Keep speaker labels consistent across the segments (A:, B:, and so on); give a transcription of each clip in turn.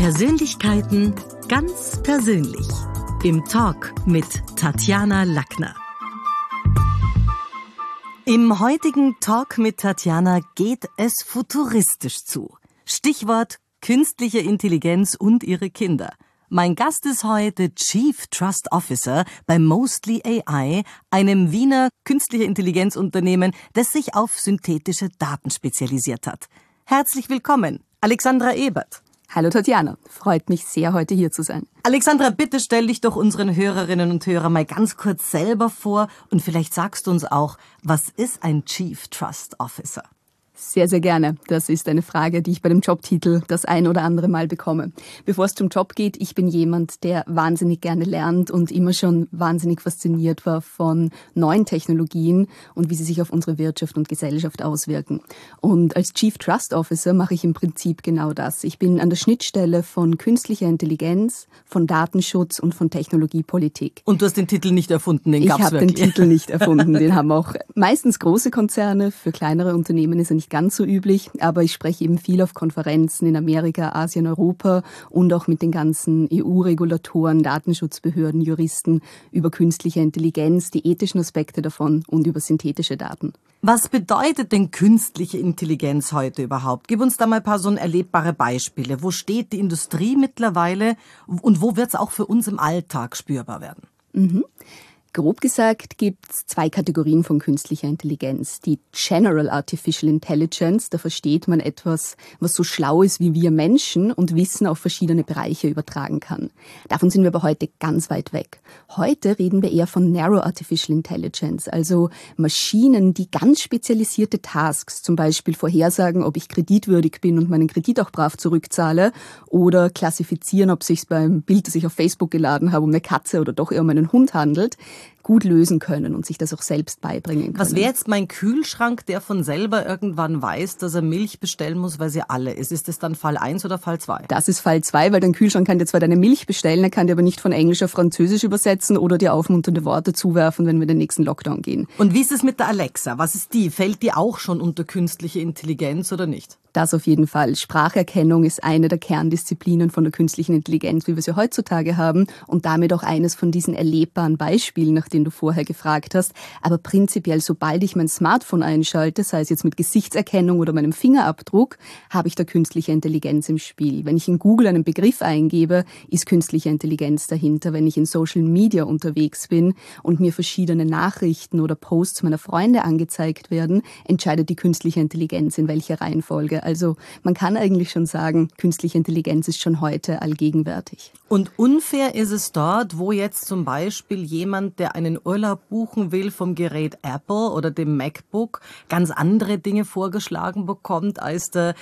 A: Persönlichkeiten ganz persönlich. Im Talk mit Tatjana Lackner. Im heutigen Talk mit Tatjana geht es futuristisch zu. Stichwort künstliche Intelligenz und ihre Kinder. Mein Gast ist heute Chief Trust Officer bei Mostly AI, einem Wiener künstliche Intelligenzunternehmen, das sich auf synthetische Daten spezialisiert hat. Herzlich willkommen, Alexandra Ebert.
B: Hallo Tatjana, freut mich sehr, heute hier zu sein.
A: Alexandra, bitte stell dich doch unseren Hörerinnen und Hörern mal ganz kurz selber vor und vielleicht sagst du uns auch, was ist ein Chief Trust Officer?
B: Sehr, sehr gerne. Das ist eine Frage, die ich bei dem Jobtitel das ein oder andere Mal bekomme. Bevor es zum Job geht, ich bin jemand, der wahnsinnig gerne lernt und immer schon wahnsinnig fasziniert war von neuen Technologien und wie sie sich auf unsere Wirtschaft und Gesellschaft auswirken. Und als Chief Trust Officer mache ich im Prinzip genau das. Ich bin an der Schnittstelle von künstlicher Intelligenz, von Datenschutz und von Technologiepolitik.
A: Und du hast den Titel nicht erfunden, den gab's wirklich?
B: Ich habe den Titel nicht erfunden, den haben auch meistens große Konzerne. Für kleinere Unternehmen ist er nicht ganz so üblich, aber ich spreche eben viel auf Konferenzen in Amerika, Asien, Europa und auch mit den ganzen EU-Regulatoren, Datenschutzbehörden, Juristen über künstliche Intelligenz, die ethischen Aspekte davon und über synthetische Daten.
A: Was bedeutet denn künstliche Intelligenz heute überhaupt? Gib uns da mal ein paar so erlebbare Beispiele. Wo steht die Industrie mittlerweile und wo wird es auch für uns im Alltag spürbar werden?
B: Grob gesagt gibt es zwei Kategorien von künstlicher Intelligenz. Die General Artificial Intelligence, da versteht man etwas, was so schlau ist wie wir Menschen und Wissen auf verschiedene Bereiche übertragen kann. Davon sind wir aber heute ganz weit weg. Heute reden wir eher von Narrow Artificial Intelligence, also Maschinen, die ganz spezialisierte Tasks, zum Beispiel vorhersagen, ob ich kreditwürdig bin und meinen Kredit auch brav zurückzahle oder klassifizieren, ob es sich beim Bild, das ich auf Facebook geladen habe, um eine Katze oder doch eher um einen Hund handelt, gut lösen können und sich das auch selbst beibringen können.
A: Was wäre jetzt mein Kühlschrank, der von selber irgendwann weiß, dass er Milch bestellen muss, weil sie alle ist? Ist das dann Fall 1 oder Fall 2?
B: Das ist Fall 2, weil dein Kühlschrank kann dir zwar deine Milch bestellen, er kann dir aber nicht von Englisch auf Französisch übersetzen oder dir aufmunternde Worte zuwerfen, wenn wir in den nächsten Lockdown gehen.
A: Und wie ist es mit der Alexa? Was ist die? Fällt die auch schon unter künstliche Intelligenz oder nicht?
B: Das auf jeden Fall. Spracherkennung ist eine der Kerndisziplinen von der künstlichen Intelligenz, wie wir sie heutzutage haben und damit auch eines von diesen erlebbaren Beispielen, nach denen du vorher gefragt hast. Aber prinzipiell, sobald ich mein Smartphone einschalte, sei es jetzt mit Gesichtserkennung oder meinem Fingerabdruck, habe ich da künstliche Intelligenz im Spiel. Wenn ich in Google einen Begriff eingebe, ist künstliche Intelligenz dahinter. Wenn ich in Social Media unterwegs bin und mir verschiedene Nachrichten oder Posts meiner Freunde angezeigt werden, entscheidet die künstliche Intelligenz, in welcher Reihenfolge. Also man kann eigentlich schon sagen, künstliche Intelligenz ist schon heute allgegenwärtig.
A: Und unfair ist es dort, wo jetzt zum Beispiel jemand, der einen Urlaub buchen will vom Gerät Apple oder dem MacBook, ganz andere Dinge vorgeschlagen bekommt als der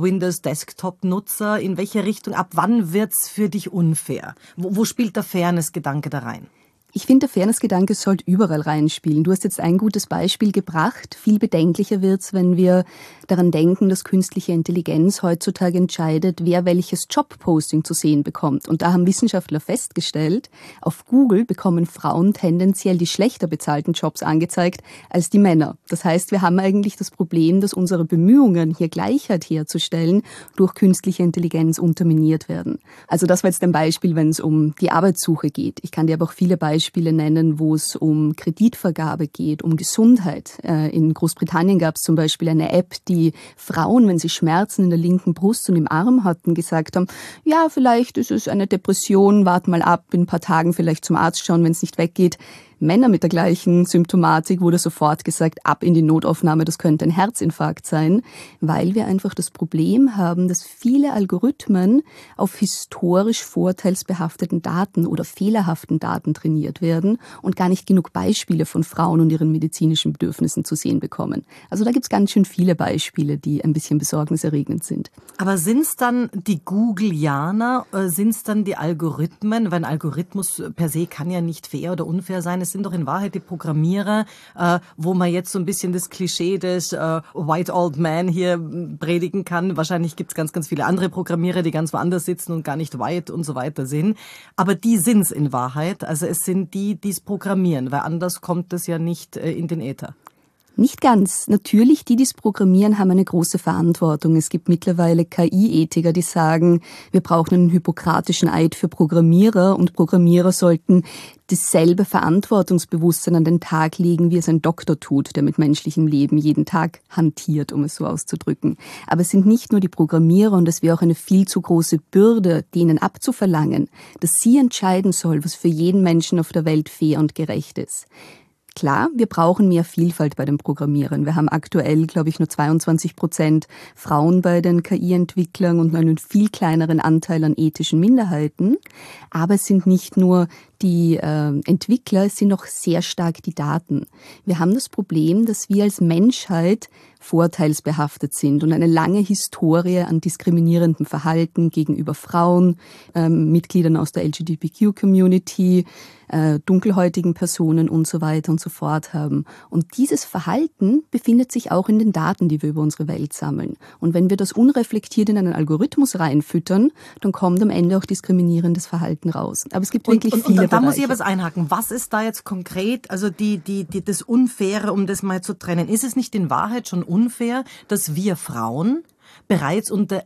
A: Windows-Desktop-Nutzer. In welche Richtung, ab wann wird's für dich unfair? Wo spielt der Fairness-Gedanke da rein?
B: Ich finde, der Fairness-Gedanke sollte überall reinspielen. Du hast jetzt ein gutes Beispiel gebracht. Viel bedenklicher wird's, wenn wir daran denken, dass künstliche Intelligenz heutzutage entscheidet, wer welches Jobposting zu sehen bekommt. Und da haben Wissenschaftler festgestellt, auf Google bekommen Frauen tendenziell die schlechter bezahlten Jobs angezeigt als die Männer. Das heißt, wir haben eigentlich das Problem, dass unsere Bemühungen, hier Gleichheit herzustellen, durch künstliche Intelligenz unterminiert werden. Also das war jetzt ein Beispiel, wenn es um die Arbeitssuche geht. Ich kann dir aber auch viele Beispiele nennen, wo es um Kreditvergabe geht, um Gesundheit. In Großbritannien gab es zum Beispiel eine App, die Frauen, wenn sie Schmerzen in der linken Brust und im Arm hatten, gesagt haben, ja, vielleicht ist es eine Depression, wart mal ab, in ein paar Tagen vielleicht zum Arzt schauen, wenn es nicht weggeht. Männer mit der gleichen Symptomatik wurde sofort gesagt, ab in die Notaufnahme, das könnte ein Herzinfarkt sein, weil wir einfach das Problem haben, dass viele Algorithmen auf historisch vorteilsbehafteten Daten oder fehlerhaften Daten trainiert werden und gar nicht genug Beispiele von Frauen und ihren medizinischen Bedürfnissen zu sehen bekommen. Also da gibt es ganz schön viele Beispiele, die ein bisschen besorgniserregend sind.
A: Aber sind es dann die Googleianer, sind es dann die Algorithmen? Weil ein Algorithmus per se kann ja nicht fair oder unfair sein. Es sind doch in Wahrheit die Programmierer, wo man jetzt so ein bisschen das Klischee des White Old Man hier predigen kann. Wahrscheinlich gibt es ganz, ganz viele andere Programmierer, die ganz woanders sitzen und gar nicht white und so weiter sind. Aber die sind es in Wahrheit. Also es sind die, die es programmieren, weil anders kommt es ja nicht in den Äther.
B: Nicht ganz. Natürlich, die es programmieren, haben eine große Verantwortung. Es gibt mittlerweile KI-Ethiker, die sagen, wir brauchen einen hippokratischen Eid für Programmierer und Programmierer sollten dasselbe Verantwortungsbewusstsein an den Tag legen, wie es ein Doktor tut, der mit menschlichem Leben jeden Tag hantiert, um es so auszudrücken. Aber es sind nicht nur die Programmierer und es wäre auch eine viel zu große Bürde, denen abzuverlangen, dass sie entscheiden soll, was für jeden Menschen auf der Welt fair und gerecht ist. Klar, wir brauchen mehr Vielfalt bei den Programmierern. Wir haben aktuell, glaube ich, nur 22% Frauen bei den KI-Entwicklern und einen viel kleineren Anteil an ethischen Minderheiten. Aber es sind nicht nur die Entwickler, es sind auch sehr stark die Daten. Wir haben das Problem, dass wir als Menschheit vorteilsbehaftet sind und eine lange Historie an diskriminierendem Verhalten gegenüber Frauen, Mitgliedern aus der LGBTQ-Community, dunkelhäutigen Personen und so weiter und so fort haben. Und dieses Verhalten befindet sich auch in den Daten, die wir über unsere Welt sammeln. Und wenn wir das unreflektiert in einen Algorithmus reinfüttern, dann kommt am Ende auch diskriminierendes Verhalten raus. Aber es gibt wirklich viele Bereiche.
A: Da muss ich aber was einhaken. Was ist da jetzt konkret, also das Unfaire, um das mal zu trennen? Ist es nicht in Wahrheit schon unfair, dass wir Frauen bereits unter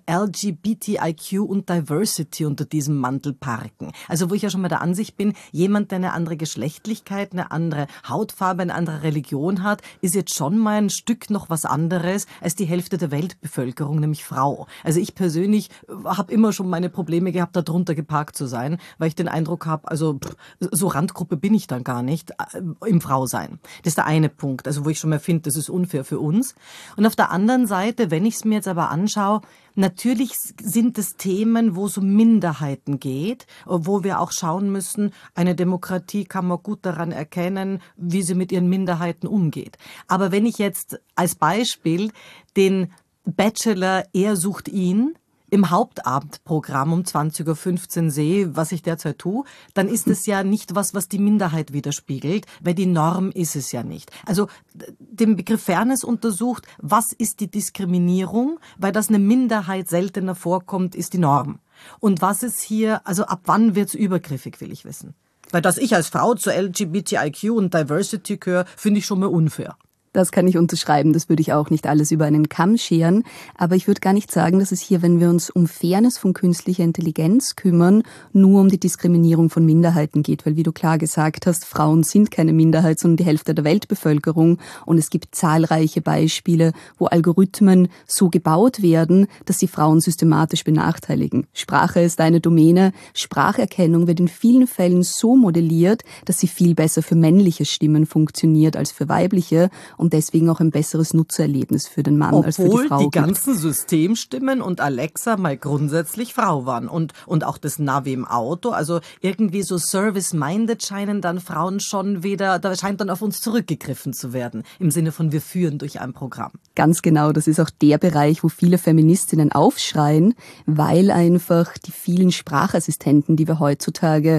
A: LGBTIQ und Diversity unter diesem Mantel parken? Also wo ich ja schon mal der Ansicht bin, jemand, der eine andere Geschlechtlichkeit, eine andere Hautfarbe, eine andere Religion hat, ist jetzt schon mal ein Stück noch was anderes als die Hälfte der Weltbevölkerung, nämlich Frau. Also ich persönlich habe immer schon meine Probleme gehabt, da drunter geparkt zu sein, weil ich den Eindruck habe, also so Randgruppe bin ich dann gar nicht im Frausein. Das ist der eine Punkt, also wo ich schon mal finde, das ist unfair für uns. Und auf der anderen Seite, wenn ich es mir jetzt aber anschaue, natürlich sind es Themen, wo es um Minderheiten geht, wo wir auch schauen müssen, eine Demokratie kann man gut daran erkennen, wie sie mit ihren Minderheiten umgeht. Aber wenn ich jetzt als Beispiel den Bachelor Er sucht ihn im Hauptabendprogramm um 20:15 Uhr sehe, was ich derzeit tue, dann ist es ja nicht was die Minderheit widerspiegelt, weil die Norm ist es ja nicht. Also den Begriff Fairness untersucht, was ist die Diskriminierung, weil das eine Minderheit seltener vorkommt, ist die Norm. Und was ist hier, also ab wann wird's übergriffig, will ich wissen. Weil dass ich als Frau zur LGBTIQ und Diversity gehöre, finde ich schon mal unfair.
B: Das kann ich unterschreiben, das würde ich auch nicht alles über einen Kamm scheren. Aber ich würde gar nicht sagen, dass es hier, wenn wir uns um Fairness von künstlicher Intelligenz kümmern, nur um die Diskriminierung von Minderheiten geht. Weil wie du klar gesagt hast, Frauen sind keine Minderheit, sondern die Hälfte der Weltbevölkerung. Und es gibt zahlreiche Beispiele, wo Algorithmen so gebaut werden, dass sie Frauen systematisch benachteiligen. Sprache ist eine Domäne. Spracherkennung wird in vielen Fällen so modelliert, dass sie viel besser für männliche Stimmen funktioniert als für weibliche. Und deswegen auch ein besseres Nutzererlebnis für den Mann als für die Frau.
A: Obwohl die ganzen Systemstimmen und Alexa mal grundsätzlich Frau waren und auch das Navi im Auto, also irgendwie so service-minded scheinen dann Frauen schon wieder, da scheint dann auf uns zurückgegriffen zu werden, im Sinne von wir führen durch ein Programm.
B: Ganz genau, das ist auch der Bereich, wo viele Feministinnen aufschreien, weil einfach die vielen Sprachassistenten, die wir heutzutage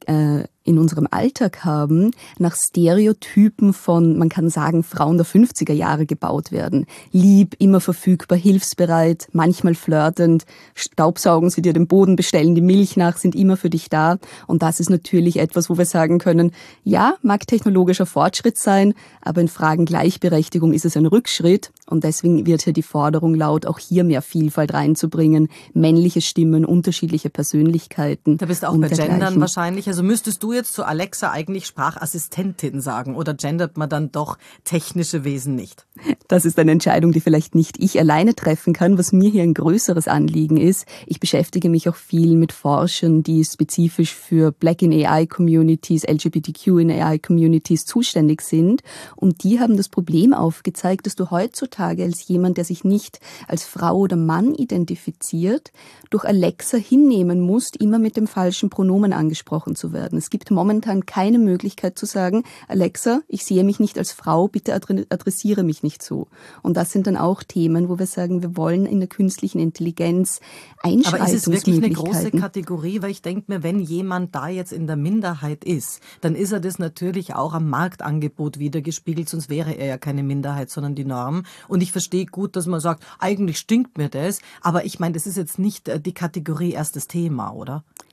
B: in unserem Alltag haben, nach Stereotypen von, man kann sagen, Frauen der 50er Jahre gebaut werden. Lieb, immer verfügbar, hilfsbereit, manchmal flirtend, staubsaugen sie dir den Boden, bestellen die Milch nach, sind immer für dich da. Und das ist natürlich etwas, wo wir sagen können, ja, mag technologischer Fortschritt sein, aber in Fragen Gleichberechtigung ist es ein Rückschritt. Und deswegen wird hier die Forderung laut, auch hier mehr Vielfalt reinzubringen, männliche Stimmen, unterschiedliche Persönlichkeiten.
A: Da bist du auch bei Gendern wahrscheinlich. Also müsstest du jetzt zu Alexa eigentlich Sprachassistentin sagen oder gendert man dann doch technische Wesen nicht?
B: Das ist eine Entscheidung, die vielleicht nicht ich alleine treffen kann. Was mir hier ein größeres Anliegen ist, ich beschäftige mich auch viel mit Forschern, die spezifisch für Black in AI Communities, LGBTQ in AI Communities zuständig sind. Und die haben das Problem aufgezeigt, dass du heutzutage als jemand, der sich nicht als Frau oder Mann identifiziert, durch Alexa hinnehmen musst, immer mit dem falschen Pronomen angesprochen zu werden. Es gibt momentan keine Möglichkeit zu sagen, Alexa, ich sehe mich nicht als Frau, bitte adressiere mich nicht so. Und das sind dann auch Themen, wo wir sagen, wir wollen in der künstlichen Intelligenz Einschreitungsmöglichkeiten.
A: Aber ist es wirklich eine große Kategorie? Weil ich denke mir, wenn jemand da jetzt in der Minderheit ist, dann ist er das natürlich auch am Marktangebot wiedergespiegelt, sonst wäre er ja keine Minderheit, sondern die Norm. Und ich verstehe gut, dass man sagt, eigentlich stinkt mir das, aber ich meine, das ist jetzt nicht die Kategorie erstes Thema, oder?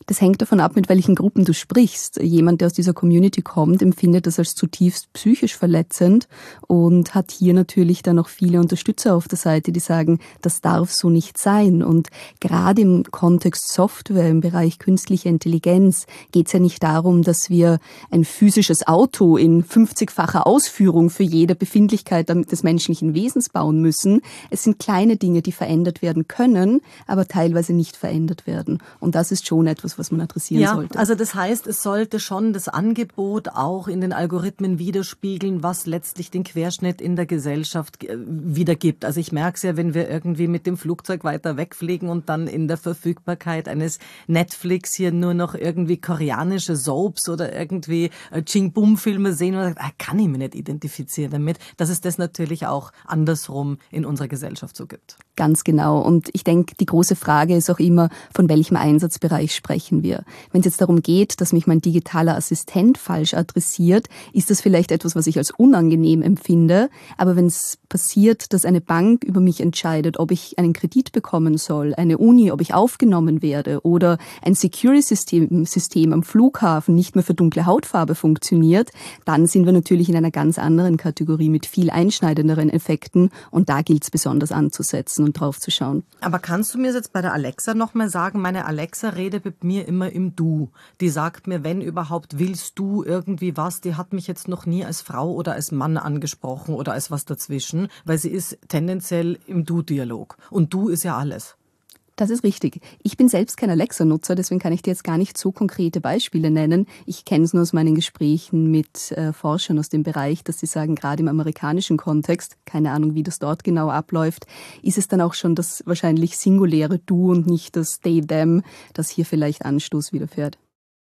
B: Das hängt davon ab, mit welchen Gruppen du sprichst. Jemand, der aus dieser Community kommt, empfindet das als zutiefst psychisch verletzend und hat hier natürlich dann auch viele Unterstützer auf der Seite, die sagen, das darf so nicht sein. Und gerade im Kontext Software, im Bereich künstliche Intelligenz, geht es ja nicht darum, dass wir ein physisches Auto in 50-facher Ausführung für jede Befindlichkeit des menschlichen Wesens bauen müssen. Es sind kleine Dinge, die verändert werden können, aber teilweise nicht verändert werden. Und das ist schon etwas, was man adressieren sollte.
A: Also das heißt, es sollte schon das Angebot auch in den Algorithmen widerspiegeln, was letztlich den Querschnitt in der Gesellschaft wiedergibt. Also ich merke es ja, wenn wir irgendwie mit dem Flugzeug weiter wegfliegen und dann in der Verfügbarkeit eines Netflix hier nur noch irgendwie koreanische Soaps oder irgendwie Ching-Bum-Filme sehen und sagen, kann ich mich nicht identifizieren damit, dass es das natürlich auch andersrum in unserer Gesellschaft so gibt.
B: Ganz genau. Und ich denke, die große Frage ist auch immer, von welchem Einsatzbereich sprechen wir. Wenn es jetzt darum geht, dass mich mein digitaler Assistent falsch adressiert, ist das vielleicht etwas, was ich als unangenehm empfinde. Aber wenn es passiert, dass eine Bank über mich entscheidet, ob ich einen Kredit bekommen soll, eine Uni, ob ich aufgenommen werde oder ein Security-System am Flughafen nicht mehr für dunkle Hautfarbe funktioniert, dann sind wir natürlich in einer ganz anderen Kategorie mit viel einschneidenderen Effekten. Und da gilt es besonders anzusetzen und drauf zu schauen.
A: Aber kannst du mir jetzt bei der Alexa noch mal sagen, meine Alexa redet mit mir immer im Du. Die sagt mir, wenn überhaupt, willst du irgendwie was? Die hat mich jetzt noch nie als Frau oder als Mann angesprochen oder als was dazwischen, weil sie ist tendenziell im Du-Dialog. Und Du ist ja alles.
B: Das ist richtig. Ich bin selbst kein Alexa-Nutzer, deswegen kann ich dir jetzt gar nicht so konkrete Beispiele nennen. Ich kenne es nur aus meinen Gesprächen mit Forschern aus dem Bereich, dass sie sagen, gerade im amerikanischen Kontext, keine Ahnung, wie das dort genau abläuft, ist es dann auch schon das wahrscheinlich singuläre Du und nicht das They, Them, das hier vielleicht Anstoß widerfährt.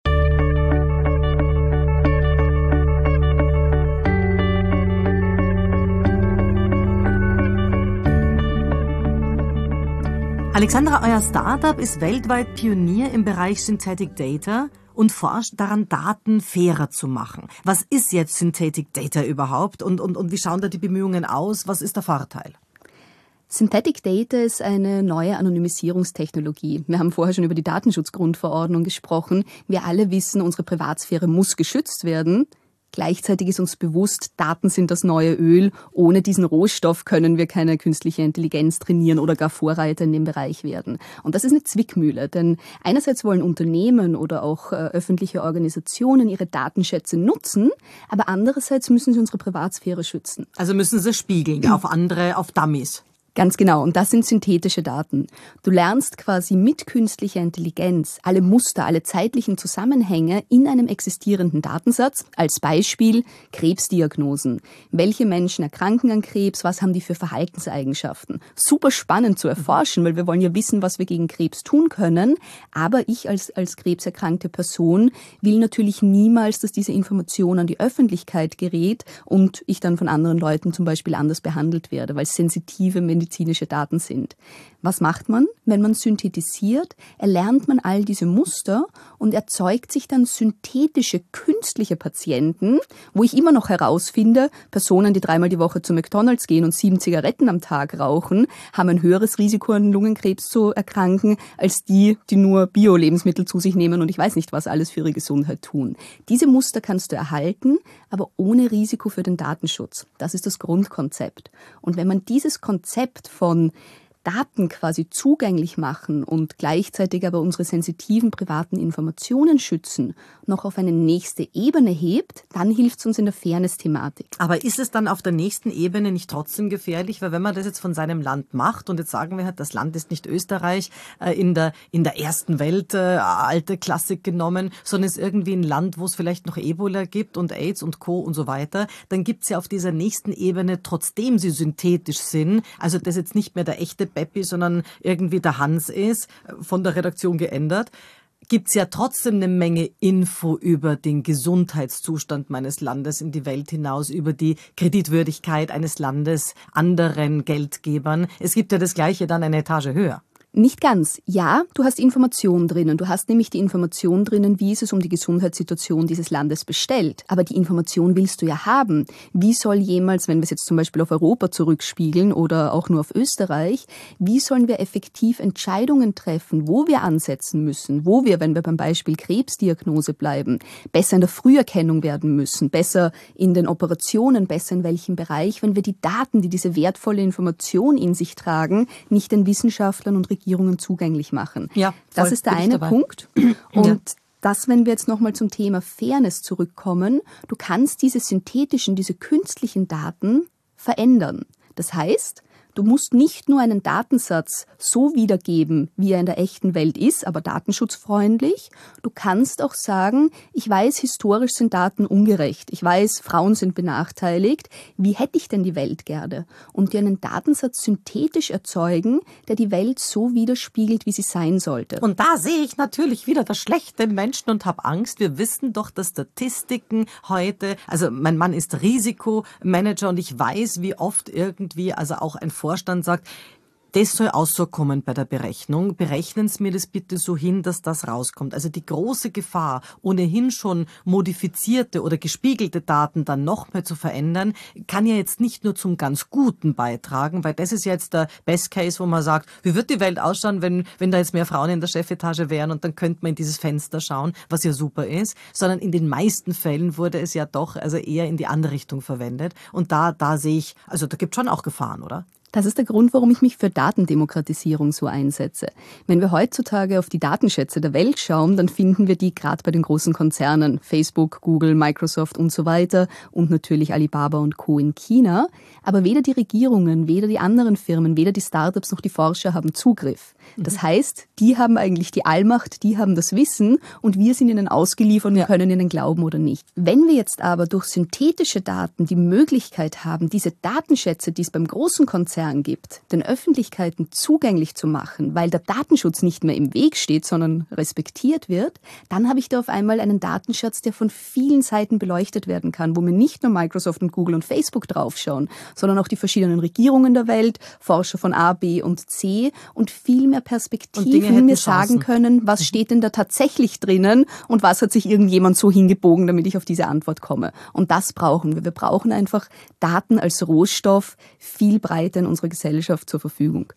A: Alexandra, euer Startup ist weltweit Pionier im Bereich Synthetic Data und forscht daran, Daten fairer zu machen. Was ist jetzt Synthetic Data überhaupt und wie schauen da die Bemühungen aus? Was ist der Vorteil?
B: Synthetic Data ist eine neue Anonymisierungstechnologie. Wir haben vorher schon über die Datenschutzgrundverordnung gesprochen. Wir alle wissen, unsere Privatsphäre muss geschützt werden. Gleichzeitig ist uns bewusst, Daten sind das neue Öl. Ohne diesen Rohstoff können wir keine künstliche Intelligenz trainieren oder gar Vorreiter in dem Bereich werden. Und das ist eine Zwickmühle, denn einerseits wollen Unternehmen oder auch öffentliche Organisationen ihre Datenschätze nutzen, aber andererseits müssen sie unsere Privatsphäre schützen.
A: Also müssen sie spiegeln auf andere, auf Dummies.
B: Ganz genau, und das sind synthetische Daten. Du lernst quasi mit künstlicher Intelligenz alle Muster, alle zeitlichen Zusammenhänge in einem existierenden Datensatz. Als Beispiel Krebsdiagnosen. Welche Menschen erkranken an Krebs, was haben die für Verhaltenseigenschaften? Super spannend zu erforschen, weil wir wollen ja wissen, was wir gegen Krebs tun können. Aber ich als krebserkrankte Person will natürlich niemals, dass diese Information an die Öffentlichkeit gerät und ich dann von anderen Leuten zum Beispiel anders behandelt werde, weil es sensitive medizinische Daten sind. Was macht man, wenn man synthetisiert? Erlernt man all diese Muster und erzeugt sich dann synthetische, künstliche Patienten, wo ich immer noch herausfinde, Personen, die 3-mal die Woche zu McDonald's gehen und 7 Zigaretten am Tag rauchen, haben ein höheres Risiko, an Lungenkrebs zu erkranken, als die nur Bio-Lebensmittel zu sich nehmen und ich weiß nicht, was alles für ihre Gesundheit tun. Diese Muster kannst du erhalten, aber ohne Risiko für den Datenschutz. Das ist das Grundkonzept. Und wenn man dieses Konzept von Daten quasi zugänglich machen und gleichzeitig aber unsere sensitiven privaten Informationen schützen, noch auf eine nächste Ebene hebt, dann hilft es uns in der Fairness-Thematik.
A: Aber ist es dann auf der nächsten Ebene nicht trotzdem gefährlich? Weil wenn man das jetzt von seinem Land macht und jetzt sagen wir halt, das Land ist nicht Österreich in der ersten Welt, alte Klassik genommen, sondern ist irgendwie ein Land, wo es vielleicht noch Ebola gibt und AIDS und Co. und so weiter, dann gibt es ja auf dieser nächsten Ebene, trotzdem sie synthetisch sind, also das jetzt nicht mehr der echte Beppi, sondern irgendwie der Hans ist, von der Redaktion geändert, gibt's ja trotzdem eine Menge Info über den Gesundheitszustand meines Landes in die Welt hinaus, über die Kreditwürdigkeit eines Landes anderen Geldgebern. Es gibt ja das Gleiche dann eine Etage höher.
B: Nicht ganz. Ja, du hast Informationen drinnen. Du hast nämlich die Information drinnen, wie ist es um die Gesundheitssituation dieses Landes bestellt. Aber die Information willst du ja haben. Wie soll jemals, wenn wir es jetzt zum Beispiel auf Europa zurückspiegeln oder auch nur auf Österreich, wie sollen wir effektiv Entscheidungen treffen, wo wir ansetzen müssen, wo wir, wenn wir beim Beispiel Krebsdiagnose bleiben, besser in der Früherkennung werden müssen, besser in den Operationen, besser in welchem Bereich, wenn wir die Daten, die diese wertvolle Information in sich tragen, nicht den Wissenschaftlern und Regierungen zugänglich machen.
A: Ja,
B: das ist der eine Punkt. Und
A: ja.
B: Das, wenn wir jetzt nochmal zum Thema Fairness zurückkommen, du kannst diese synthetischen, diese künstlichen Daten verändern. Das heißt, du musst nicht nur einen Datensatz so wiedergeben, wie er in der echten Welt ist, aber datenschutzfreundlich. Du kannst auch sagen, ich weiß, historisch sind Daten ungerecht. Ich weiß, Frauen sind benachteiligt. Wie hätte ich denn die Welt gerne? Und dir einen Datensatz synthetisch erzeugen, der die Welt so widerspiegelt, wie sie sein sollte.
A: Und da sehe ich natürlich wieder das Schlechte im Menschen und habe Angst. Wir wissen doch, dass Statistiken heute, also mein Mann ist Risikomanager und ich weiß, wie oft irgendwie, also auch ein Vorstand sagt, das soll auskommen bei der Berechnung. Berechnen Sie mir das bitte so hin, dass das rauskommt. Also die große Gefahr, ohnehin schon modifizierte oder gespiegelte Daten dann noch mehr zu verändern, kann ja jetzt nicht nur zum ganz Guten beitragen, weil das ist jetzt der Best Case, wo man sagt, wie wird die Welt ausschauen, wenn da jetzt mehr Frauen in der Chefetage wären und dann könnte man in dieses Fenster schauen, was ja super ist, sondern in den meisten Fällen wurde es ja doch also eher in die andere Richtung verwendet. Und da sehe ich, also da gibt es schon auch Gefahren, oder?
B: Das ist der Grund, warum ich mich für Datendemokratisierung so einsetze. Wenn wir heutzutage auf die Datenschätze der Welt schauen, dann finden wir die gerade bei den großen Konzernen, Facebook, Google, Microsoft und so weiter und natürlich Alibaba und Co. in China. Aber weder die Regierungen, weder die anderen Firmen, weder die Startups noch die Forscher haben Zugriff. Das heißt, die haben eigentlich die Allmacht, die haben das Wissen und wir sind ihnen ausgeliefert und können ihnen glauben oder nicht. Wenn wir jetzt aber durch synthetische Daten die Möglichkeit haben, diese Datenschätze, die es beim großen Konzern gibt, den Öffentlichkeiten zugänglich zu machen, weil der Datenschutz nicht mehr im Weg steht, sondern respektiert wird, dann habe ich da auf einmal einen Datenschatz, der von vielen Seiten beleuchtet werden kann, wo mir nicht nur Microsoft und Google und Facebook draufschauen, sondern auch die verschiedenen Regierungen der Welt, Forscher von A, B und C und viel mehr Perspektiven mir sagen können, was steht denn da tatsächlich drinnen und was hat sich irgendjemand so hingebogen, damit ich auf diese Antwort komme. Und das brauchen wir. Wir brauchen einfach Daten als Rohstoff viel breiter in unserer Gesellschaft zur Verfügung.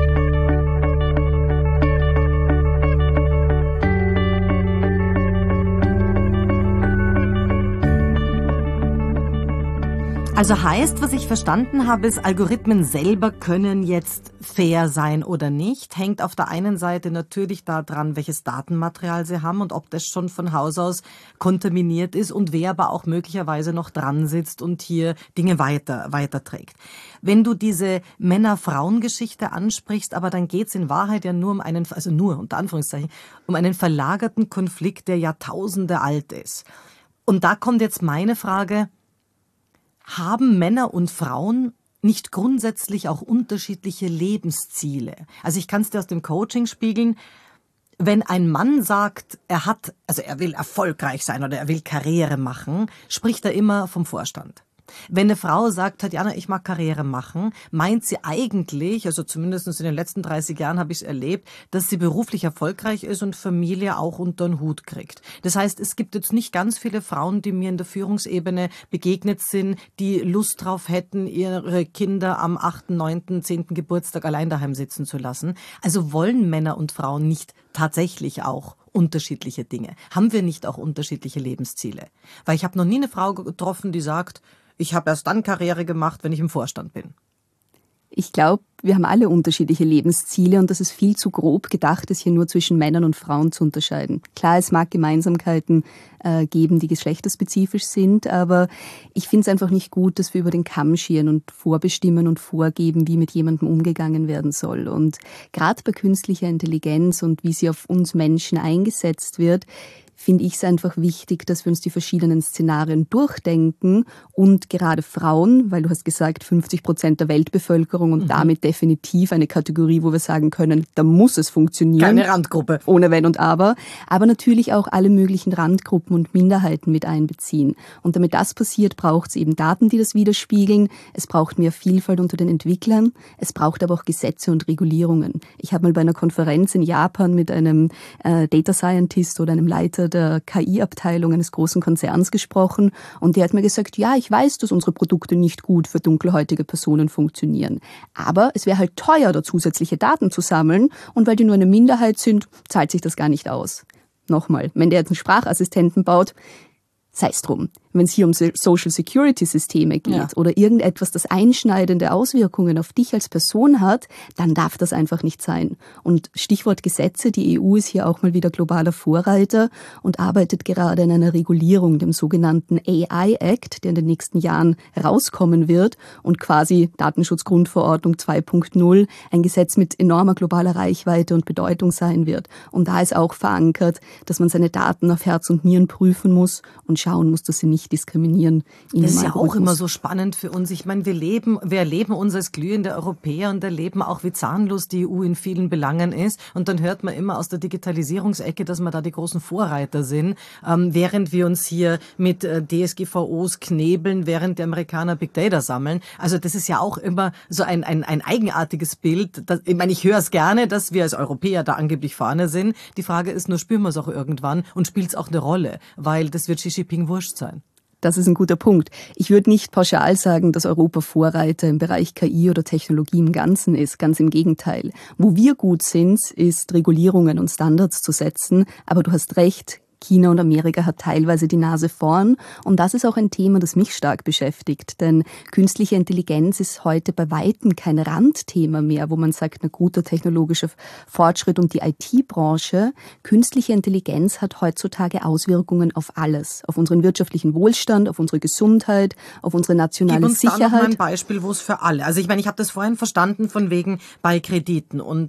A: Also heißt, was ich verstanden habe, ist, Algorithmen selber können jetzt fair sein oder nicht. Hängt auf der einen Seite natürlich daran, welches Datenmaterial sie haben und ob das schon von Haus aus kontaminiert ist und wer aber auch möglicherweise noch dran sitzt und hier Dinge weiterträgt. Wenn du diese Männer-Frauen-Geschichte ansprichst, aber dann geht es in Wahrheit ja nur um einen, also nur unter Anführungszeichen, um einen verlagerten Konflikt, der Jahrtausende alt ist. Und da kommt jetzt meine Frage: Haben Männer und Frauen nicht grundsätzlich auch unterschiedliche Lebensziele? Also ich kann es dir aus dem Coaching spiegeln. Wenn ein Mann sagt, er will erfolgreich sein oder er will Karriere machen, spricht er immer vom Vorstand. Wenn eine Frau sagt, Tatjana, ich mag Karriere machen, meint sie eigentlich, also zumindest in den letzten 30 Jahren habe ich es erlebt, dass sie beruflich erfolgreich ist und Familie auch unter den Hut kriegt. Das heißt, es gibt jetzt nicht ganz viele Frauen, die mir in der Führungsebene begegnet sind, die Lust drauf hätten, ihre Kinder am 8., 9., 10. Geburtstag allein daheim sitzen zu lassen. Also wollen Männer und Frauen nicht tatsächlich auch unterschiedliche Dinge? Haben wir nicht auch unterschiedliche Lebensziele? Weil ich habe noch nie eine Frau getroffen, die sagt, ich habe erst dann Karriere gemacht, wenn ich im Vorstand bin.
B: Ich glaube, wir haben alle unterschiedliche Lebensziele und das ist viel zu grob gedacht, es hier nur zwischen Männern und Frauen zu unterscheiden. Klar, es mag Gemeinsamkeiten geben, die geschlechterspezifisch sind, aber ich finde es einfach nicht gut, dass wir über den Kamm scheren und vorbestimmen und vorgeben, wie mit jemandem umgegangen werden soll. Und gerade bei künstlicher Intelligenz und wie sie auf uns Menschen eingesetzt wird, finde ich es einfach wichtig, dass wir uns die verschiedenen Szenarien durchdenken und gerade Frauen, weil du hast gesagt 50% der Weltbevölkerung und damit definitiv eine Kategorie, wo wir sagen können, da muss es funktionieren.
A: Keine Randgruppe.
B: Ohne Wenn und Aber natürlich auch alle möglichen Randgruppen und Minderheiten mit einbeziehen. Und damit das passiert, braucht es eben Daten, die das widerspiegeln. Es braucht mehr Vielfalt unter den Entwicklern. Es braucht aber auch Gesetze und Regulierungen. Ich habe mal bei einer Konferenz in Japan mit einem Data Scientist oder einem Leiter der KI-Abteilung eines großen Konzerns gesprochen und der hat mir gesagt, ja, ich weiß, dass unsere Produkte nicht gut für dunkelhäutige Personen funktionieren. Aber es wäre halt teuer, da zusätzliche Daten zu sammeln und weil die nur eine Minderheit sind, zahlt sich das gar nicht aus. Nochmal, wenn der jetzt einen Sprachassistenten baut, sei es drum. Wenn es hier um Social Security Systeme geht oder irgendetwas, das einschneidende Auswirkungen auf dich als Person hat, dann darf das einfach nicht sein. Und Stichwort Gesetze, die EU ist hier auch mal wieder globaler Vorreiter und arbeitet gerade an einer Regulierung, dem sogenannten AI Act, der in den nächsten Jahren rauskommen wird und quasi Datenschutzgrundverordnung 2.0, ein Gesetz mit enormer globaler Reichweite und Bedeutung sein wird. Und da ist auch verankert, dass man seine Daten auf Herz und Nieren prüfen muss und schauen muss, dass sie nicht diskriminieren.
A: Das ist ja auch immer so spannend für uns. Ich meine, wir erleben uns als glühende Europäer und erleben auch, wie zahnlos die EU in vielen Belangen ist. Und dann hört man immer aus der Digitalisierungsecke, dass wir da die großen Vorreiter sind, während wir uns hier mit DSGVOs knebeln, während die Amerikaner Big Data sammeln. Also das ist ja auch immer so ein eigenartiges Bild. Ich meine, ich höre es gerne, dass wir als Europäer da angeblich vorne sind. Die Frage ist nur, spüren wir es auch irgendwann und spielt es auch eine Rolle? Weil das wird Xi Jinping wurscht sein.
B: Das ist ein guter Punkt. Ich würde nicht pauschal sagen, dass Europa Vorreiter im Bereich KI oder Technologie im Ganzen ist. Ganz im Gegenteil. Wo wir gut sind, ist Regulierungen und Standards zu setzen. Aber du hast recht. China und Amerika hat teilweise die Nase vorn. Und das ist auch ein Thema, das mich stark beschäftigt. Denn künstliche Intelligenz ist heute bei Weitem kein Randthema mehr, wo man sagt, ein guter technologischer Fortschritt und die IT-Branche. Künstliche Intelligenz hat heutzutage Auswirkungen auf alles. Auf unseren wirtschaftlichen Wohlstand, auf unsere Gesundheit, auf unsere nationale Sicherheit. Gib uns da noch mal
A: ein Beispiel, wo es für alle. Also ich meine, ich habe das vorhin verstanden von wegen bei Krediten und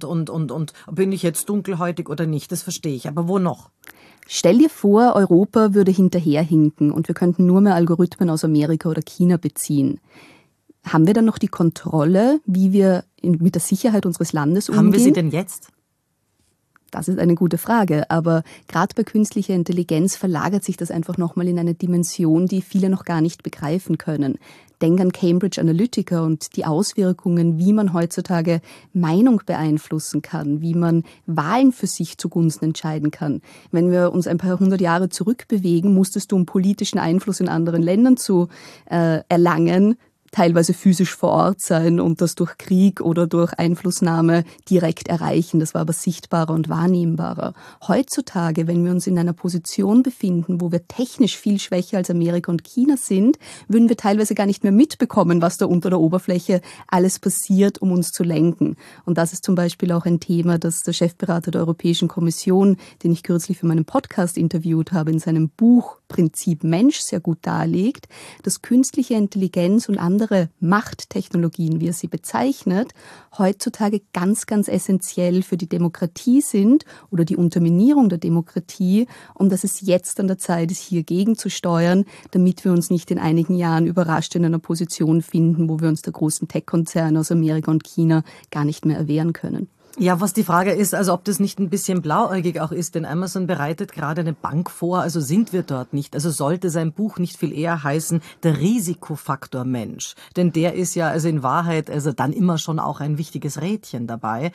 A: bin ich jetzt dunkelhäutig oder nicht, das verstehe ich. Aber wo noch?
B: Stell dir vor, Europa würde hinterherhinken und wir könnten nur mehr Algorithmen aus Amerika oder China beziehen. Haben wir dann noch die Kontrolle, wie wir mit der Sicherheit unseres Landes umgehen?
A: Haben wir sie denn jetzt?
B: Das ist eine gute Frage, aber gerade bei künstlicher Intelligenz verlagert sich das einfach nochmal in eine Dimension, die viele noch gar nicht begreifen können. Denk an Cambridge Analytica und die Auswirkungen, wie man heutzutage Meinung beeinflussen kann, wie man Wahlen für sich zugunsten entscheiden kann. Wenn wir uns ein paar hundert Jahre zurückbewegen, musstest du, um politischen Einfluss in anderen Ländern zu erlangen, teilweise physisch vor Ort sein und das durch Krieg oder durch Einflussnahme direkt erreichen. Das war aber sichtbarer und wahrnehmbarer. Heutzutage, wenn wir uns in einer Position befinden, wo wir technisch viel schwächer als Amerika und China sind, würden wir teilweise gar nicht mehr mitbekommen, was da unter der Oberfläche alles passiert, um uns zu lenken. Und das ist zum Beispiel auch ein Thema, das der Chefberater der Europäischen Kommission, den ich kürzlich für meinen Podcast interviewt habe, in seinem Buch Prinzip Mensch sehr gut darlegt, dass künstliche Intelligenz und andere Machttechnologien, wie er sie bezeichnet, heutzutage ganz, ganz essentiell für die Demokratie sind oder die Unterminierung der Demokratie und dass es jetzt an der Zeit ist, hier gegenzusteuern, damit wir uns nicht in einigen Jahren überrascht in einer Position finden, wo wir uns der großen Tech-Konzerne aus Amerika und China gar nicht mehr erwehren können.
A: Ja, was die Frage ist, also ob das nicht ein bisschen blauäugig auch ist, denn Amazon bereitet gerade eine Bank vor, also sind wir dort nicht. Also sollte sein Buch nicht viel eher heißen, der Risikofaktor Mensch. Denn der ist ja also in Wahrheit also dann immer schon auch ein wichtiges Rädchen dabei,